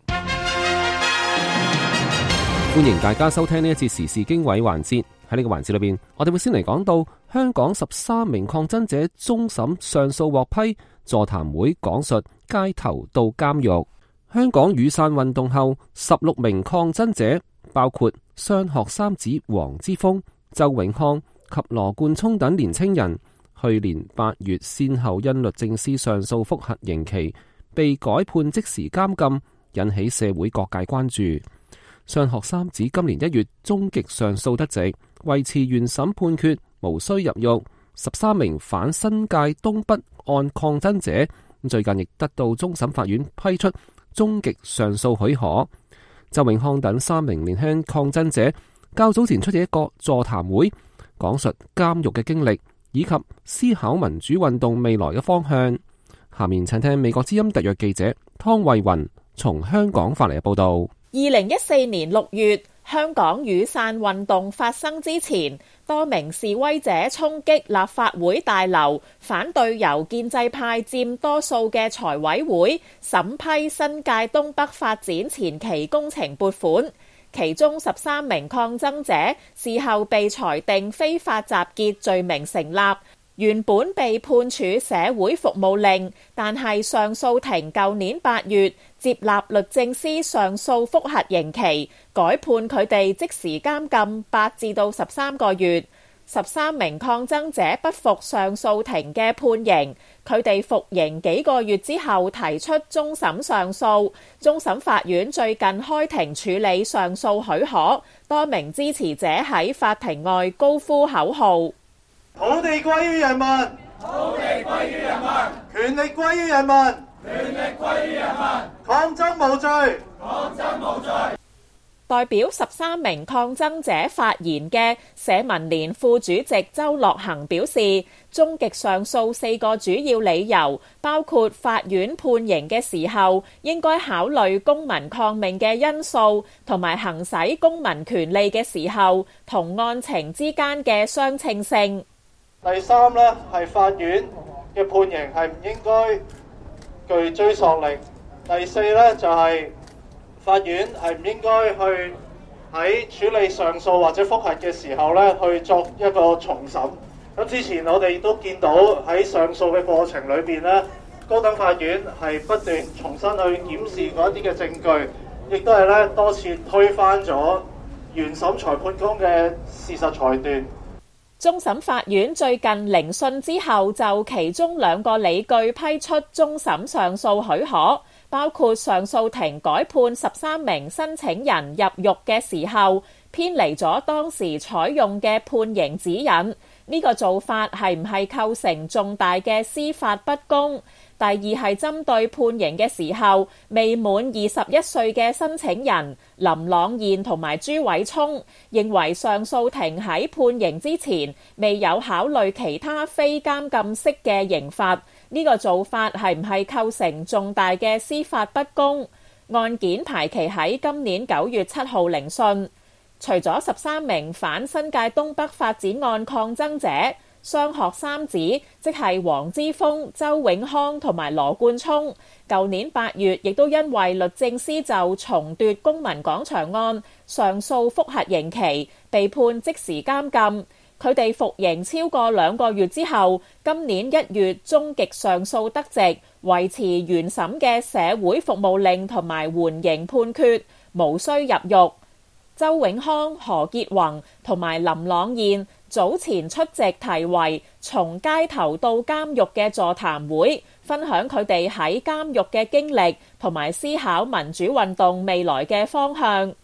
歡迎大家收聽呢一節時事經緯環節。喺呢個環節裏邊，我哋會先嚟講到香港十三名抗爭者終審上訴獲批，座談會講述街頭到監獄。香港雨傘運動後，十六名抗爭者包括雙學三子黃之鋒、周永康及羅冠聰等年青人，去年八月先後因律政司上訴覆核刑期被改判即時監禁，引起社會各界關注。雙學三子今年一月終極上訴得直，維持原審判決，無需入獄。十三名反新界東北案抗爭者最近亦得到終審法院批出終極上訴許可。周永康等三名年輕抗爭者較早前出席一個座談會，講述監獄嘅經歷以及思考民主運動未來嘅方向。下面請聽美國之音特約記者湯慧雲從香港發嚟嘅報道。 二零一四年六月，香港雨傘運動發生之前，多名示威者衝擊立法會大樓，反對由建制派佔多數嘅財委會審批新界東北發展前期工程撥款。其中十三名抗爭者事後被裁定非法集結罪名成立，原本被判處社會服務令，但係上訴庭舊年八月接納律政司上訴覆核刑期，改判佢哋即時監禁八至到十三個月。十三名抗爭者不服上訴庭嘅判刑，佢哋服刑幾個月之後提出終審上訴。終審法院最近開庭處理上訴許可，多名支持者喺法庭外高呼口號： 土地歸於人民，土地歸於人民，權力歸於人民，權力歸於人民，抗爭無罪，抗爭無罪。 代表十三名抗爭者發言嘅社民連副主席周樂恆表示，終極上訴四個主要理由包括法院判刑嘅時候應該考慮公民抗命嘅因素，同埋行使公民權利嘅時候同案情之間嘅相稱性。 第三呢，係法院嘅判刑係唔應該具追溯力。第四呢，就係、是、法院係唔應該去喺處理上訴或者覆核嘅時候呢去作一個重審。咁之前我哋都見到喺上訴嘅過程裏邊呢，高等法院係不斷重新去檢視嗰一啲嘅證據，亦都係咧多次推翻咗原審裁判官嘅事實裁斷。 終審法院最近聆訊之後，就其中兩個理據批出終審上訴許可，包括上訴庭改判十三名申請人入獄嘅時候偏離咗當時採用嘅判刑指引。呢個做法係唔係構成重大嘅司法不公？第二係針對判刑嘅時候未滿二十一歲嘅申請人林朗彥同埋朱偉聰，認為上訴庭喺判刑之前未有考慮其他非監禁式嘅刑罰。呢個做法係唔係構成重大嘅司法不公？案件排期喺今年九月七號聆訊。除咗十三名反新界東北發展案抗爭者，雙學三子即係黃之鋒、周永康同埋羅冠聰，舊年八月亦都因為律政司就重奪公民廣場案上訴覆核刑期，被判即時監禁。佢哋服刑超過兩個月之後，今年一月終極上訴得直，維持原審嘅社會服務令同埋緩刑判決，無需入獄。周永康、何潔宏同埋林朗彥早前出席題為從街頭到監獄嘅座談會，分享佢哋喺監獄嘅經歷同埋思考民主運動未來嘅方向。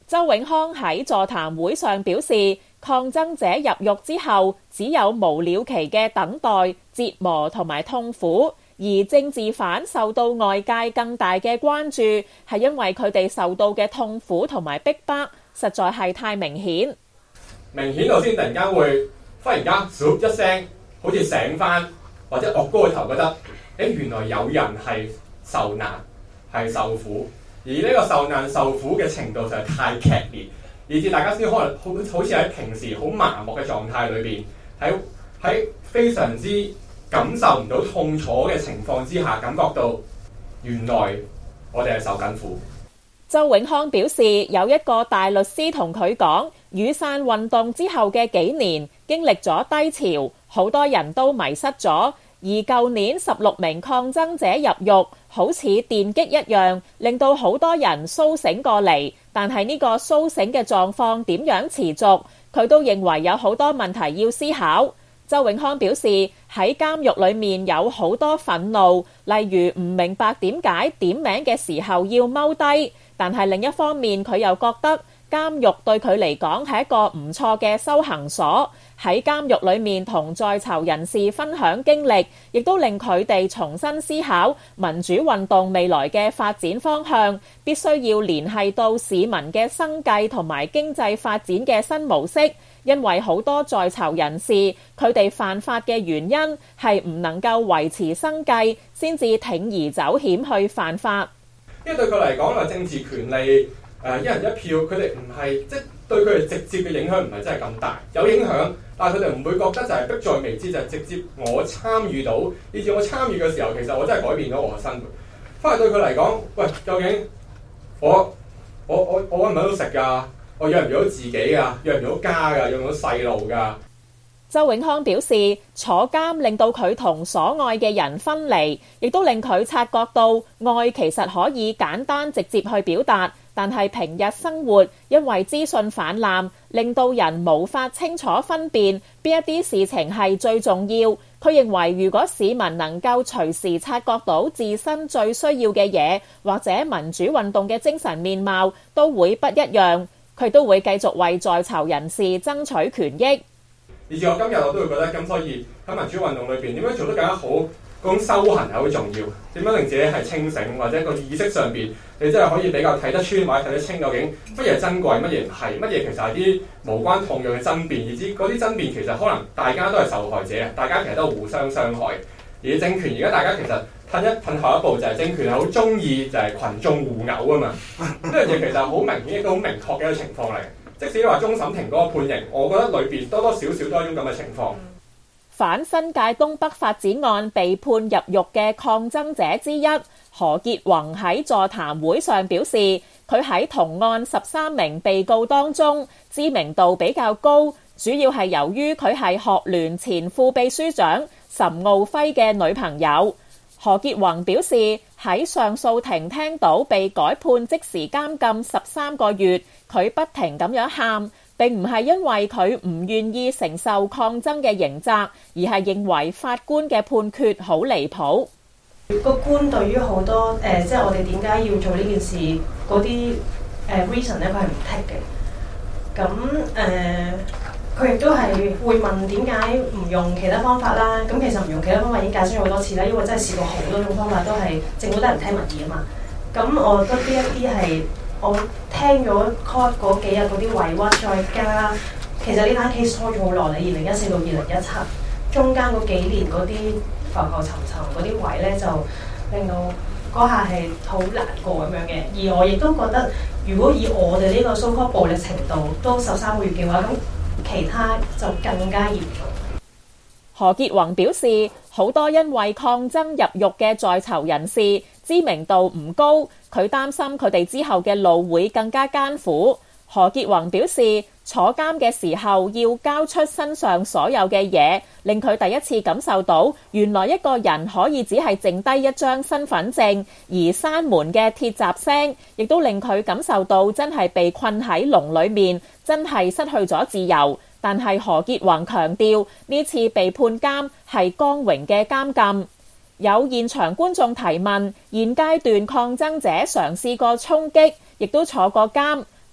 周永康喺座談會上表示，抗爭者入獄之後只有無了期嘅等待、折磨同埋痛苦，而政治犯受到外界更大嘅關注，係因為佢哋受到嘅痛苦同埋逼迫實在係太明顯。 明顯到先突然間會忽然間嗖一聲，好似醒翻，或者岳高個頭覺得，誒原來有人係受難係受苦。而呢個受難受苦嘅程度就係太劇烈，以致大家先可能好好似喺平時好麻木嘅狀態裏邊，喺喺非常之感受唔到痛楚嘅情況之下，感覺到原來我哋係受緊苦。 周永康表示，有一個大律師同佢講，雨傘運動之後嘅幾年經歷咗低潮，好多人都迷失咗。而舊年十六名抗爭者入獄，好似電擊一樣，令到好多人甦醒過嚟。但係呢個甦醒嘅狀況點樣持續，佢都認為有好多問題要思考。周永康表示，喺監獄裏面有好多憤怒，例如唔明白點解點名嘅時候要踎低，但係另一方面佢又覺得監獄對佢嚟講係一個唔錯嘅修行所。喺監獄裏面同在囚人士分享經歷，亦都令佢哋重新思考民主運動未來嘅發展方向，必須要聯繫到市民嘅生計同埋經濟發展嘅新模式。因為好多在囚人士，佢哋犯法嘅原因係唔能夠維持生計，先至鋌而走險去犯法。 因為對佢嚟講，話政治權利誒一人一票，佢哋唔係即係對佢哋直接嘅影響唔係真係咁大，有影響。但係佢哋唔會覺得就係迫在眉睫，就係、是、直接我參與到，以至我參與嘅時候，其實我真係改變咗我嘅生活。翻嚟對佢嚟講，喂，究竟我我我我揾唔揾到食㗎？我養唔養到自己㗎？養唔養到家㗎？養唔養到細路㗎？ 周永康表示，坐監令到佢同所愛嘅人分離，亦都令佢察覺到愛其實可以簡單直接去表達。但係平日生活因為資訊氾濫，令到人無法清楚分辨邊一啲事情係最重要。佢認為如果市民能夠隨時察覺到自身最需要嘅嘢，或者民主運動嘅精神面貌都會不一樣。佢都會繼續為在囚人士爭取權益。 以至我今日我都會覺得，咁所以喺民主運動裏邊點樣做得更加好，嗰種修行係好重要。點樣令自己係清醒，或者個意識上邊，你真係可以比較睇得穿或者睇得清究竟乜嘢係珍貴，乜嘢唔係，乜嘢其實係啲無關痛癢嘅爭辯，以至嗰啲爭辯其實可能大家都係受害者，大家其實都係互相傷害。而政權而家大家其實褪一褪後一步，就係政權係好中意就係群眾互毆啊嘛。呢樣嘢其實好明顯亦都好明確嘅一個情況嚟。即使你話終審庭嗰個判刑，我覺得裏邊多多少少都係一種咁嘅情況。 反新界東北發展案被判入獄嘅抗爭者之一何潔宏喺座談會上表示，佢喺同案十三名被告當中知名度比較高，主要係由於佢係學聯前副秘書長岑敖暉嘅女朋友。何潔宏表示，喺上訴庭聽到被改判即時監禁十三個月，佢不停咁樣喊，並唔係因為佢唔願意承受抗爭嘅刑責，而係認為法官嘅判決好離譜。 個官對於好多誒、呃，即係我哋點解要做呢件事嗰啲誒 reason 咧，佢係唔 take 嘅。咁誒，佢亦都係會問點解唔用其他方法啦。咁其實唔用其他方法已經解釋咗好多次啦，因為真係試過好多種方法，都係政府都係唔聽民意啊嘛。咁我覺得呢一啲係我聽咗 court 嗰幾日嗰啲委屈，再加其實呢單 case 拖咗好耐，二零一四到二零一七中間嗰幾年嗰啲浮浮沉沉嗰啲位咧，就令到嗰下係好難過咁樣嘅。而我亦都覺得，如果以我哋呢個 so-called 暴力程度都十三個月嘅話，咁其他就更加嚴重。 何潔宏表示，好多因為抗爭入獄嘅在囚人士知名度唔高，佢擔心佢哋之後嘅路會更加艱苦。何潔宏表示，坐監嘅時候要交出身上所有嘅嘢，令佢第一次感受到原來一個人可以只係剩低一張身份證，而閂門嘅鐵閘聲亦都令佢感受到真係被困喺籠裏面，真係失去咗自由。但係何潔宏強調，呢次被判監係光榮嘅監禁。有現場觀眾提問，現階段抗爭者嘗試過衝擊，亦都坐過監，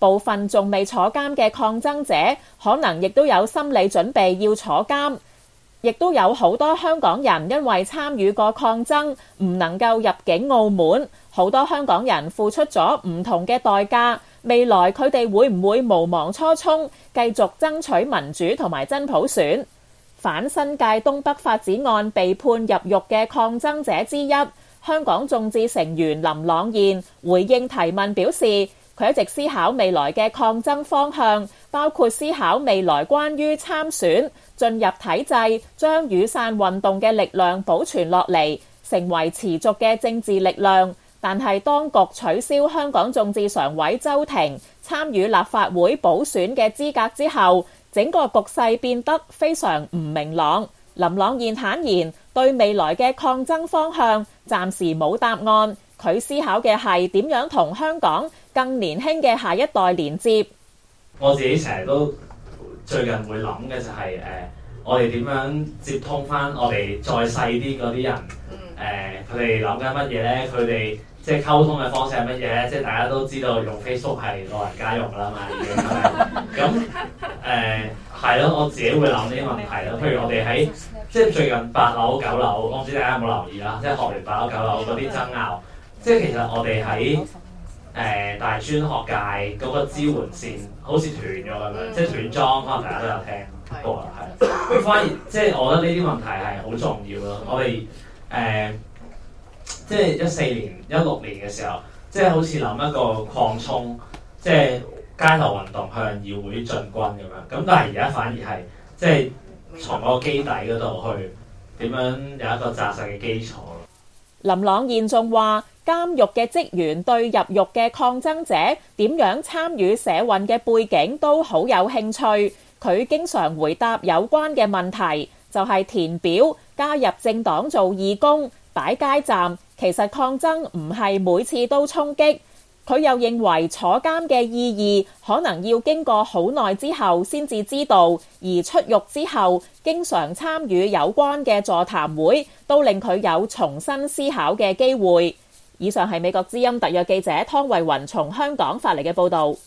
部分仲未坐監嘅抗爭者可能亦都有心理準備要坐監，亦都有好多香港人因為參與過抗爭唔能夠入境澳門，好多香港人付出咗唔同嘅代價，未來佢哋會唔會無忘初衷，繼續爭取民主同埋真普選？反新界東北發展案被判入獄嘅抗爭者之一，香港眾志成員林朗彥回應提問表示，佢一直思考未來嘅抗爭方向，包括思考未來關於參選、進入體制、將雨傘運動嘅力量保存落嚟，成為持續嘅政治力量。但係當局取消香港眾志常委周庭參與立法會補選嘅資格之後，整個局勢變得非常唔明朗。林朗彥坦言，對未來嘅抗爭方向暫時冇答案。佢思考嘅係點樣同香港更年輕嘅下一代連接。 我自己成日都最近會諗嘅就係、是、誒、呃，我哋點樣接通翻我哋再細啲嗰啲人？誒、呃，佢哋諗緊乜嘢咧？佢哋即係溝通嘅方式係乜嘢咧？即係大家都知道用 Facebook 係老人家用㗎啦嘛，已經係咁誒係咯。我自己會諗呢啲問題咯。譬如我哋喺即係最近八樓九樓，我唔知大家有冇留意啦，即係學聯八樓九樓嗰啲爭拗。即係其實我哋喺誒大專學界嗰個支援線好似斷咗咁樣，即係斷裝，可能大家都有聽過啦，係。咁反而即係我覺得呢啲問題係好重要咯。我哋誒、呃、即係一四年、一六年嘅時候，即係好似諗一個擴充，即係街頭運動向議會進軍咁樣。咁但係而家反而係即係從個基底嗰度去點樣有一個紮實嘅基礎。 林朗彥仲話，監獄嘅職員對入獄嘅抗爭者點樣參與社運嘅背景都好有興趣。佢經常回答有關嘅問題，就係填表、加入政黨做義工、擺街站。其實抗爭唔係每次都衝擊。佢又認為坐監嘅意義可能要經過好耐之後先至知道，而出獄之後經常參與有關嘅座談會，都令佢有重新思考嘅機會。以上係美國之音特約記者湯慧雲從香港發嚟嘅報導。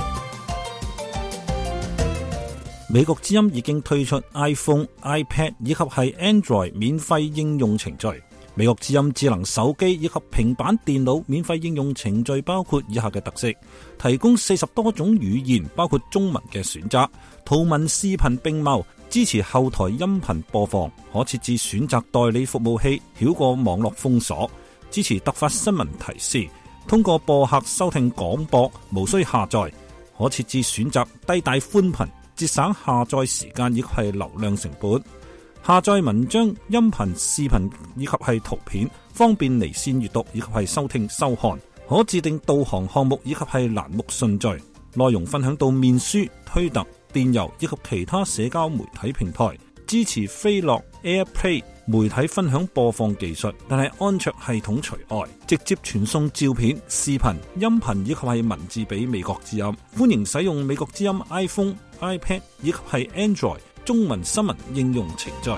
美國之音已經推出 iPhone、iPad 以及係 Android 免費應用程序。美國之音智能手機以及平板電腦免費應用程序包括以下嘅特色：提供四十多種語言，包括中文嘅選擇，圖文視頻並茂，支持後台音頻播放，可設置選擇代理服務器，繞過網絡封鎖，支持突發新聞提示，通過播客收聽廣播，無需下載，可設置選擇低帶寬頻，節省下載時間以及係流量成本。下載文章、音頻、視頻以及係圖片，方便離線閱讀以及係收聽收看。可自定導航項目以及係欄目順序。內容分享到面書、推特、電郵以及其他社交媒體平台。支持飛樂 AirPlay 媒體分享播放技術，但係安卓系統除外。直接傳送照片、視頻、音頻以及係文字俾美國之音。歡迎使用美國之音 iPhone、iPad 以及係 Android中文新聞應用程序。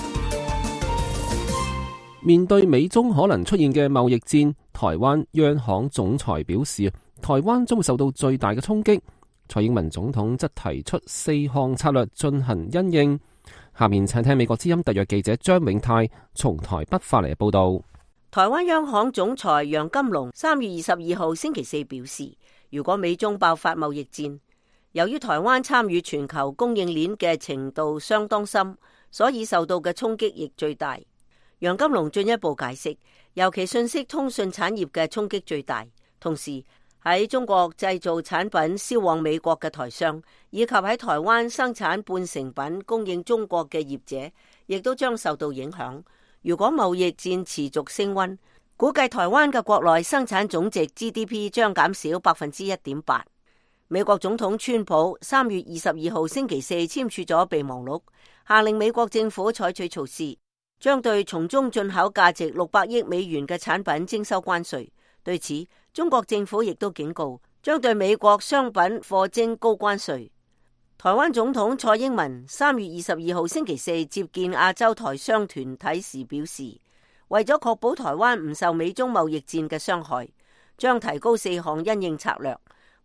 面對美中可能出現嘅貿易戰，台灣央行總裁表示，台灣將會受到最大嘅衝擊。蔡英文總統則提出四項策略進行因應。下面請聽美國之音特約記者張永泰從台北發嚟嘅報道。 台灣央行總裁楊金龍三月二十二號星期四表示，如果美中爆發貿易戰，由於台灣參與全球供應鏈嘅程度相當深，所以受到嘅衝擊亦最大。楊金龍進一步解釋，尤其信息通訊產業嘅衝擊最大，同時喺中國製造產品銷往美國嘅台商，以及喺台灣生產半成品供應中國嘅業者，亦都將受到影響。如果貿易戰持續升溫，估計台灣嘅國內生產總值 G D P 將減少百分之一點八。美國總統川普三月二十二號星期四簽署咗備忘錄，下令美國政府採取措施，將對從中進口價值六百億美元嘅產品徵收關稅。對此，中國政府亦都警告，將對美國商品課徵高關稅。台灣總統蔡英文三月二十二號星期四接見亞洲台商團體時表示，為咗確保台灣唔受美中貿易戰嘅傷害，將提高四項因應策略，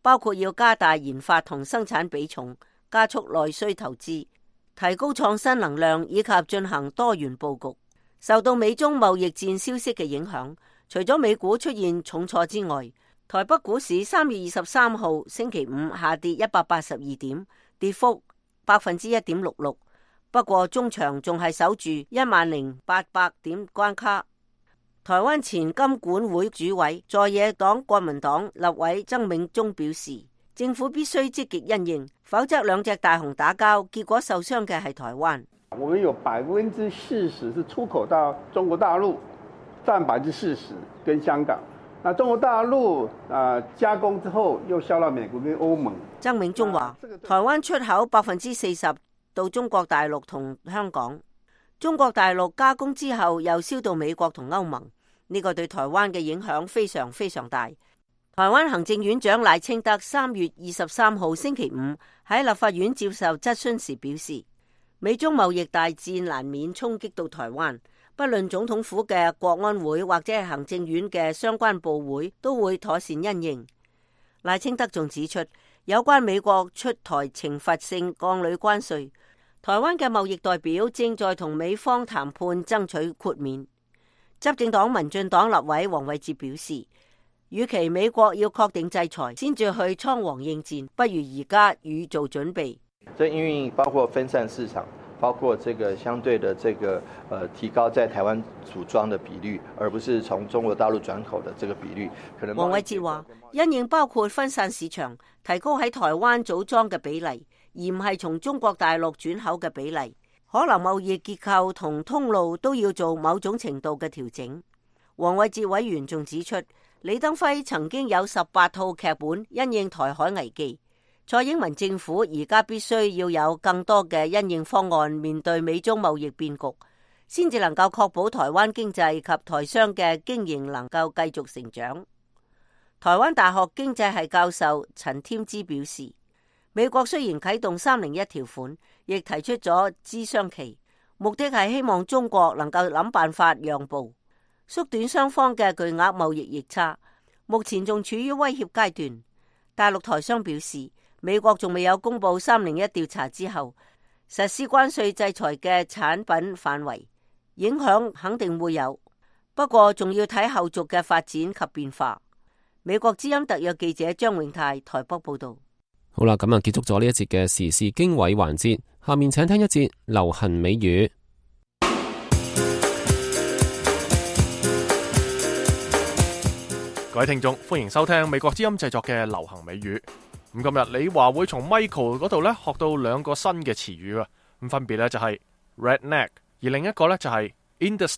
包括要加大研發同生產比重，加速內需投資，提高創新能量以及進行多元佈局。受到美中貿易戰消息嘅影響，除咗美股出現重挫之外，台北股市三月二十三號星期五下跌一百八十二點，跌幅百分之一點六六。不過中場仲係守住一萬零八百點關卡。台灣前金管會主委在野黨國民黨立委曾銘宗表示，政府必須積極因應，否則兩隻大熊打交，結果受傷嘅係台灣。 我們有百分之四十是出口到中國大陸，佔百分之四十跟香港。那中國大陸啊、呃、加工之後又銷到美國跟歐盟。 曾銘宗話，台灣出口百分之四十到中國大陸同香港，中國大陸加工之後又銷到美國同歐盟。呢個對台灣嘅影響非常非常大。台灣行政院長賴清德三月二十三號星期五喺立法院接受質詢時表示，美中貿易大戰難免衝擊到台灣，不論總統府嘅國安會或者係行政院嘅相關部會都會妥善因應。賴清德仲指出，有關美國出台懲罰性鋼鋁關稅，台灣嘅貿易代表正在同美方談判爭取豁免。執政黨民進黨立委黃偉哲表示，與其美國要確定制裁先至去倉皇應戰，不如而家預做準備。 這因為包括分散市場，包括這個相對的這個呃提高在台灣組裝的比率，而不是從中國大陸轉口的這個比率。可能黃偉哲話，因應包括分散市場，提高喺台灣組裝嘅比例，而唔係從中國大陸轉口嘅比例。可能貿易結構同通路都要做某種程度嘅調整。黃偉哲委員仲指出，李登輝曾經有十八套劇本因應台海危機，蔡英文政府而家必須要有更多嘅因應方案，面對美中貿易變局，先至能夠確保台灣經濟及台商嘅經營能夠繼續成長。台灣大學經濟系教授陳添枝表示，美國雖然啟動三零一條款，亦提出咗諮商期，目的係希望中國能夠諗辦法讓步，縮短雙方嘅巨額貿易逆差。目前仲處於威脅階段。大陸台商表示，美國仲未有公布三零一調查之後實施關稅制裁嘅產品範圍，影響肯定會有，不過仲要睇後續嘅發展及變化。美國之音特約記者張永泰台北報道。 好啦，咁啊，結束咗呢一節嘅時事經緯環節，下面請聽一節流行美語。 各位聽眾，歡迎收聽美國之音製作嘅流行美語。咁今日你話會從 Michael 嗰度咧學到兩個新嘅詞語啊，咁分別咧就係 redneck， 而另一個咧就係 in the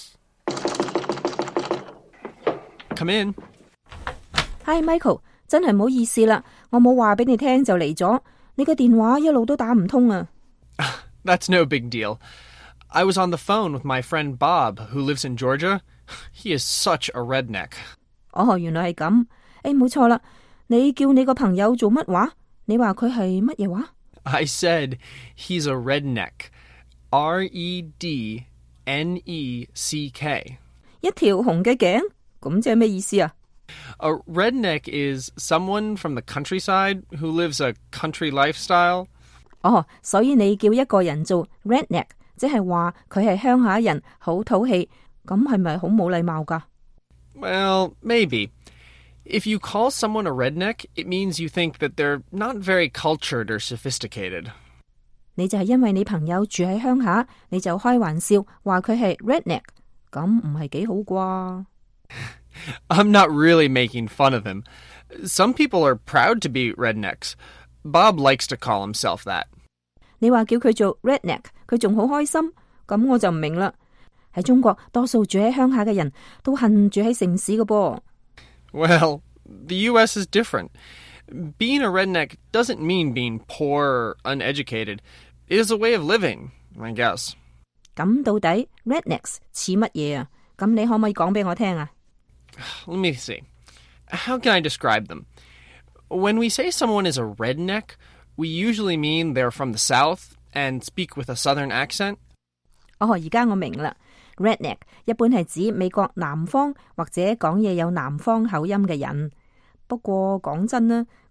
States。Come in。Hi Michael， 真係唔好意思啦，我冇話俾你聽就嚟咗，你個電話一路都打唔通啊。 That's no big deal. I was on the phone with my friend Bob, who lives in Georgia. He is such a redneck. 哦，原來係咁。誒，冇錯啦，你叫你個朋友做乜話？你話佢係乜嘢話？ I said he's a redneck. R E D N E C K. 一條紅嘅頸，咁即係咩意思啊？ A redneck is someone from the countryside who lives a country lifestyle. 哦，所以你叫一個人做 redneck， 即係話佢係鄉下人，好土氣，咁係咪好冇禮貌㗎？ Well, maybe. If you call someone a redneck, it means you think that they're not very cultured or sophisticated. 你就係因為你朋友住喺鄉下，你就開玩笑話佢係 redneck， 咁唔係幾好啩？ I'm not really making fun of him. Some people are proud to be rednecks. Bob likes to call himself that. 你話叫佢做 redneck， 佢仲好開心，咁我就唔明啦。喺中國，多數住喺鄉下嘅人都恨住喺城市嘅噃。 Well, the U S is different. Being a redneck doesn't mean being poor or uneducated. It is a way of living, I guess. 咁到底 rednecks 似乜嘢啊？咁你可唔可以講俾我聽啊？ Let me see. How can I describe them? When we say someone is a redneck, we usually mean they're from the South and speak with a Southern accent. 哦，而家我明啦。Redneck 一般係指美國南方或者講嘢有南方口音嘅人。不過講真啦，嗰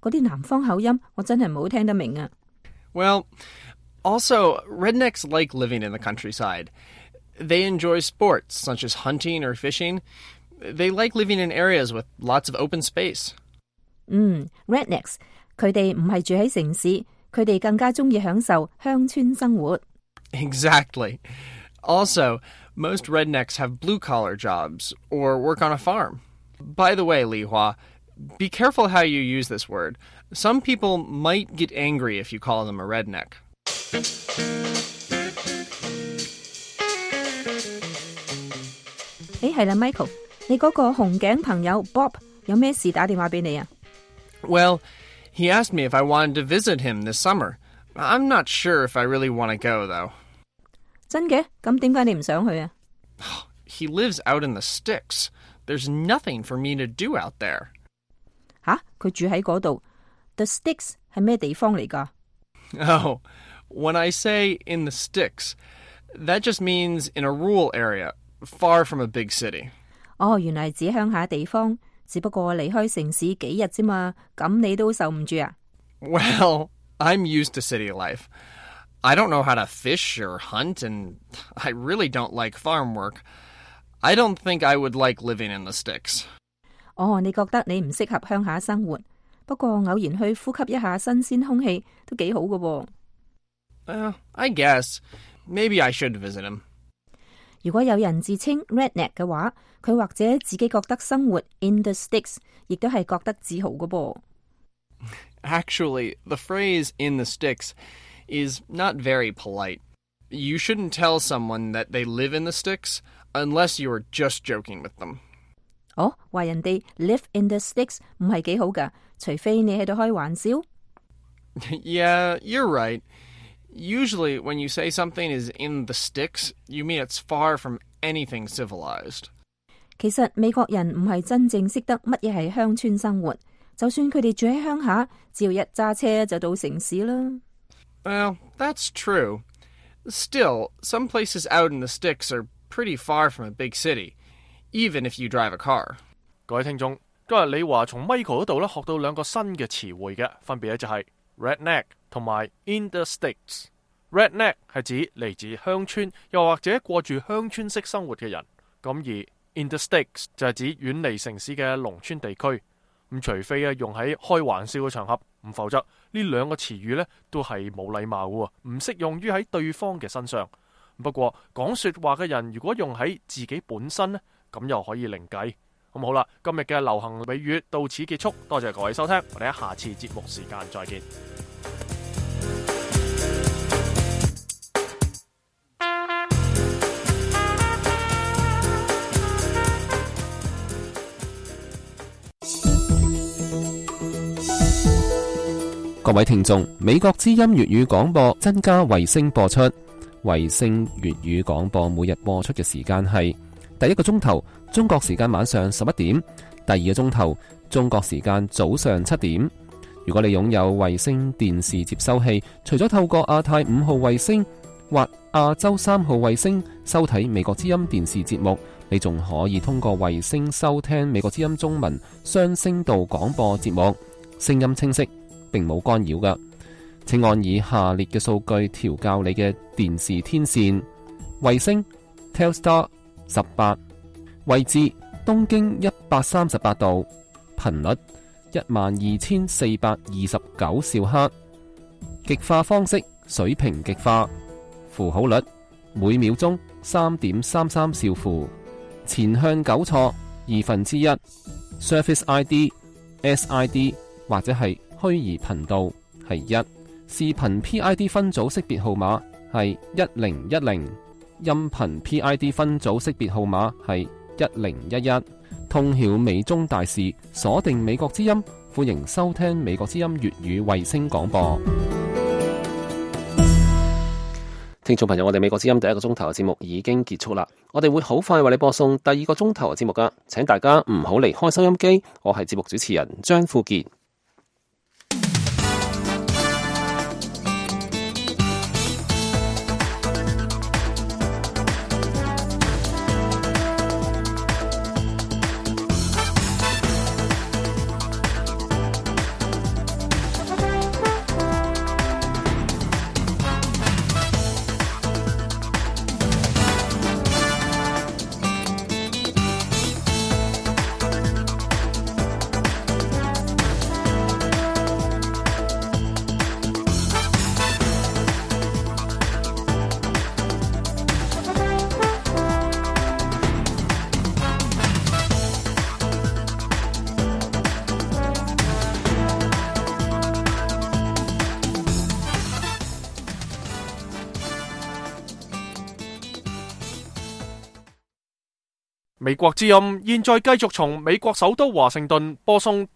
嗰啲南方口音我真係唔好聽得明啊。 Well, also, rednecks like living in the countryside. They enjoy sports such as hunting or fishing. They like living in areas with lots of open space. 嗯 ，rednecks 佢哋唔係住喺城市，佢哋更加中意享受鄉村生活。 Exactly. Also, most rednecks have blue-collar jobs or work on a farm. By the way, Li Hua, be careful how you use this word. Some people might get angry if you call them a redneck. 誒，係啦 ，Michael， 你嗰個紅頸朋友 Bob 有咩事打電話俾你啊？ Well, he asked me if I wanted to visit him this summer. I'm not sure if I really want to go, though. 真嘅？咁點解你唔想去啊？ He lives out in the sticks. There's nothing for me to do out there. 吓，佢住喺嗰度。The sticks 係咩地方嚟㗎？ Oh, when I say in the sticks, that just means in a rural area, far from a big city. 哦，原來指鄉下地方，只不過離開城市幾日啫嘛，咁你都受唔住啊？ Well, I'm used to city life. I don't know how to fish or hunt, and I really don't like farm work. I don't think I would like living in the sticks. 哦，你覺得你唔適合鄉下生活，不過偶然去呼吸一下新鮮空氣都幾好㗎喎。 Uh, I guess. Maybe I should visit him. 如果有人自稱 redneck 嘅話，佢或者自己覺得生活 in the sticks 亦都係覺得自豪㗎噃。 Actually, the phrase in the sticks is not very polite. You shouldn't tell someone that they live in the sticks unless you are just joking with them. 哦，話人哋 live in the sticks 唔係幾好㗎，除非你喺度開玩笑。 Yeah, you're right. Usually, when you say something is in the sticks, you mean it's far from anything civilized. 其實美國人唔係真正識得乜嘢係鄉村生活，就算佢哋住喺鄉下，只要一揸車就到城市啦。 Well, that's true. Still, some places out in the sticks are pretty far from a big city, even if you drive a car. 各位聽眾，今日李華從 Michael 嗰度咧學到兩個新嘅詞彙嘅，分別咧就係 redneck 同埋 in the sticks。redneck 係指嚟自鄉村，又或者過住鄉村式生活嘅人。咁而 in the sticks 就係指遠離城市嘅農村地區。咁除非啊用喺開玩笑嘅場合，咁否則呢兩個詞語呢都係冇禮貌嘅，唔適用於喺對方嘅身上。不過講說話嘅人如果用喺自己本身呢，咁又可以另計。咁好啦，今日嘅流行美語到此結束，多謝各位收聽，我哋喺下次節目時間再見。 各位聽眾，美國之音粵語廣播增加衛星播出。衛星粵語廣播每日播出嘅時間係第一個鐘頭中國時間晚上十一點，第二個鐘頭中國時間早上七點。如果你擁有衛星電視接收器，除咗透過亞太五號衛星或亞洲三號衛星收睇美國之音電視節目，你仲可以通過衛星收聽美國之音中文雙聲道廣播節目，聲音清晰，並冇干擾㗎。請按以下列嘅數據調校你嘅電視天線：衛星 Telstar 十八，位置東經一百三十八度，頻率一萬二千四百二十九兆赫，極化方式水平極化，符號率每秒鐘三點三三兆符，前向糾錯二分之一 ，Service I D S I D 或者係虛擬頻道係一，視頻 P I D 分組識別號碼係一零一零，音頻 P I D 分組識別號碼係一零一一。通曉美中大事，鎖定美國之音，歡迎收聽美國之音粵語衛星廣播。聽眾朋友，我哋美國之音第一個鐘頭嘅節目已經結束啦，我哋會好快為你播送第二個鐘頭嘅節目噶，請大家唔好離開收音機，我係節目主持人張富傑。 美國之音現在繼續從美國首都華盛頓播送